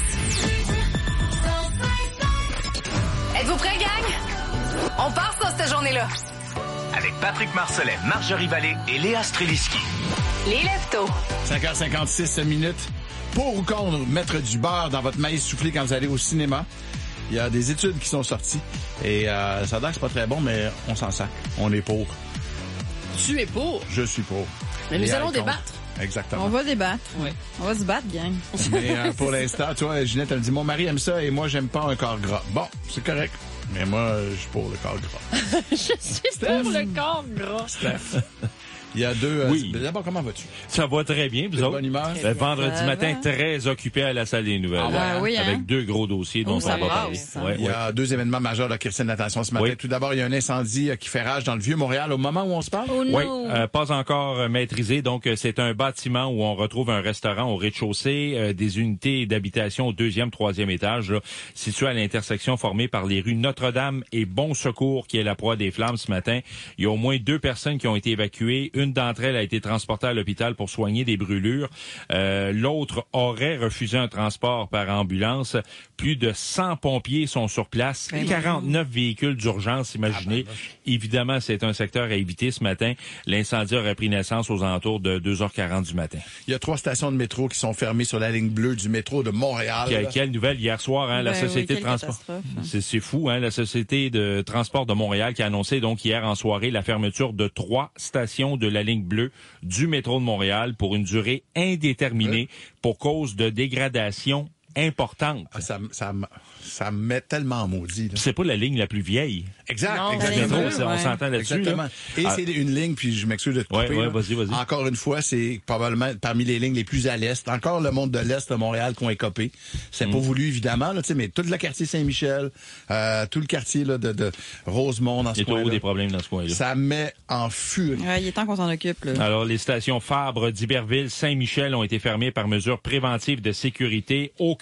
Êtes-vous prêts, gang? On part sur cette journée-là. Avec Patrick Marcellet, Marjorie Vallée et Léa Streliski. Les leftos. cinq heures cinquante-six minutes. Pour ou contre mettre du beurre dans votre maïs soufflé quand vous allez au cinéma? Il y a des études qui sont sorties et euh, ça a l'air que c'est pas très bon, mais on s'en sac. On est pour. Tu es pour? Je suis pour. Mais nous Et allons contre. débattre. Exactement. On va débattre. Oui. On va se battre, gang. Mais euh, pour l'instant, toi, Ginette, elle me dit, mon mari aime ça et moi, j'aime pas un corps gras. Bon, c'est correct. Mais moi, je suis pour le corps gras. Je suis pour le corps gras. Steph. Il y a deux... Euh, Oui. D'abord, comment vas-tu? Ça va très bien, vous De autres? bonne humeur? Ben, vendredi Ça matin, va. très occupé à la salle des nouvelles. Ah ouais, hein, oui, hein? Avec deux gros dossiers dont Oh, on ça va parler. brasse. Ouais, Il y ouais. a deux événements majeurs qui retiennent l'attention ce matin. Oui. Tout d'abord, il y a un incendie euh, qui fait rage dans le Vieux-Montréal au moment où on se parle. Oh Oui, non! euh, pas encore euh, maîtrisé. Donc, euh, c'est un bâtiment où on retrouve un restaurant au rez-de-chaussée, euh, des unités d'habitation au deuxième, troisième étage, là, situé à l'intersection formée par les rues Notre-Dame et Bon Secours, qui est la proie des flammes ce matin. Il y a au moins deux personnes qui ont été évacuées. Une d'entre elles a été transportée à l'hôpital pour soigner des brûlures. Euh, l'autre aurait refusé un transport par ambulance. Plus de cent pompiers sont sur place. Ben quarante-neuf véhicules d'urgence, imaginez. Ah, ben, Évidemment, c'est un secteur à éviter ce matin. L'incendie aurait pris naissance aux alentours de deux heures quarante du matin. Il y a trois stations de métro qui sont fermées sur la ligne bleue du métro de Montréal. Quelle, quelle nouvelle hier soir, hein, la Ben Société oui, de quelle transport. catastrophe. C'est, c'est fou, hein, la Société de transport de Montréal qui a annoncé donc hier en soirée la fermeture de trois stations de la ligne bleue du métro de Montréal pour une durée indéterminée pour cause de dégradation importante. Ah, ça, ça, me- ça me met tellement maudit. Là. C'est pas la ligne la plus vieille. Exact, Non, exactement. la ligne Métro, c'est- on ouais. s'entend là-dessus. Exactement. là. Et Ah, c'est une ligne, puis je m'excuse de te couper. Ouais, ouais, là. vas-y, vas-y. Encore une fois, c'est probablement parmi les lignes les plus à l'est. Encore le monde de l'est de Montréal qui ont écopé. C'est Mm. pas voulu, évidemment, là, tu sais, mais tout le quartier Saint-Michel, euh, tout le quartier là, de, de Rosemont dans il ce y a toujours coin-là, des problèmes dans ce coin-là. ça met en furie. Ouais, il est temps qu'on s'en occupe, là. Alors, les stations Fabre, d'Iberville, Saint-Michel ont été fermées par mesure préventive de sécurité. Aucun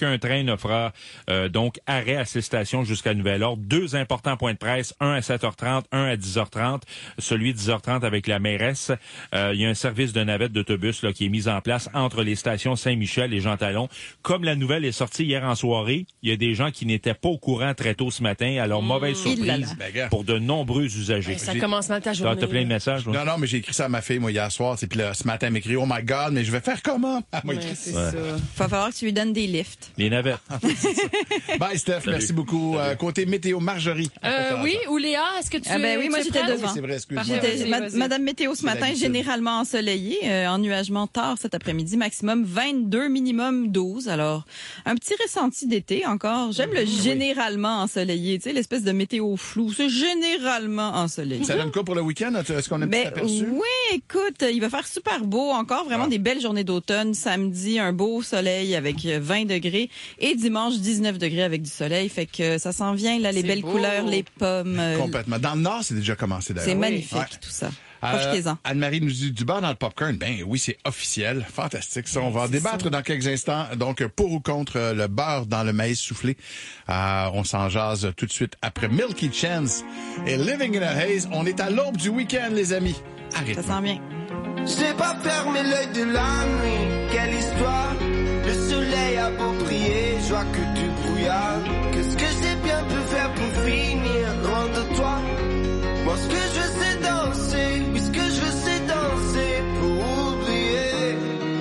Aucun train ne fera euh, donc arrêt à ces stations jusqu'à nouvel ordre. Deux importants points de presse, un à sept heures trente, un à dix heures trente. Celui de dix heures trente avec la mairesse. Euh, il y a un service de navette d'autobus là, qui est mis en place entre les stations Saint-Michel et Jean Talon. Comme la nouvelle est sortie hier en soirée, il y a des gens qui n'étaient pas au courant très tôt ce matin. Alors, mmh, mauvaise surprise pour de nombreux usagers. Ben, ça commence mal ta journée. T'as plein de messages? Non, non, mais j'ai écrit ça à ma fille, moi, hier soir. Puis là, ce matin, elle m'écrit, oh my God, mais je vais faire comment? Elle m'a écrit c'est ça. Il va falloir que tu lui donnes des lifts. Les navettes. Bye, Steph. Salut. Merci beaucoup. Euh, côté météo, Marjorie. Euh, oui, ou Léa, est-ce que tu Ah ben oui, moi j'étais devant. Oui, c'est vrai, excuse-moi. J'étais, ma, Madame Météo ce matin, généralement ensoleillé, euh, ennuagement tard cet après-midi, maximum vingt-deux, minimum douze. Alors, un petit ressenti d'été encore. J'aime le oui. généralement ensoleillé, tu sais, l'espèce de météo flou. C'est généralement ensoleillé. Ça donne quoi pour le week-end? Est-ce qu'on a ben, tout aperçu? Oui, écoute, il va faire super beau. Encore vraiment ah. des belles journées d'automne. Samedi, un beau soleil avec vingt degrés. Et dimanche, dix-neuf degrés avec du soleil. Fait que ça s'en vient, là, les c'est belles beau. couleurs, les pommes. Complètement. Dans le Nord, c'est déjà commencé d'ailleurs. C'est magnifique, ouais. tout ça. Profitez-en. Euh, Anne-Marie nous dit du beurre dans le popcorn. Ben oui, c'est officiel. Fantastique. Ça, on va en débattre ça. dans quelques instants. Donc, pour ou contre le beurre dans le maïs soufflé. Euh, on s'en jase tout de suite après Milky Chance et Living in a Haze. On est à l'aube du week-end, les amis. Arrête. Ça sent bien. Je n'ai pas fermé l'œil de la nuit. Quelle histoire. Le soleil a beau briller. Je vois que tu brouillards. Qu'est-ce que j'ai bien pu faire pour finir loin de toi? Moi, ce que je veux, c'est danser. Oui, ce que je veux, c'est danser pour oublier.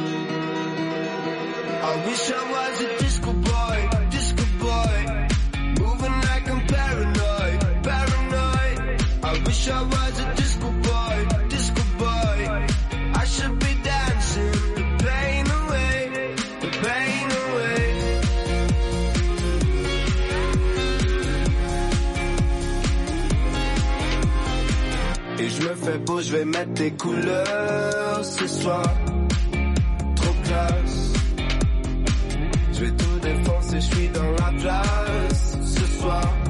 I wish I was a disco boy, disco boy. Moving like I'm paranoid, paranoid. I wish I was a disco boy, disco boy. I should be dancing the pain away, the pain away. Et je me fais beau, je vais mettre tes couleurs ce soir. Trop classe. Je vais tout défoncer, je suis dans la place ce soir.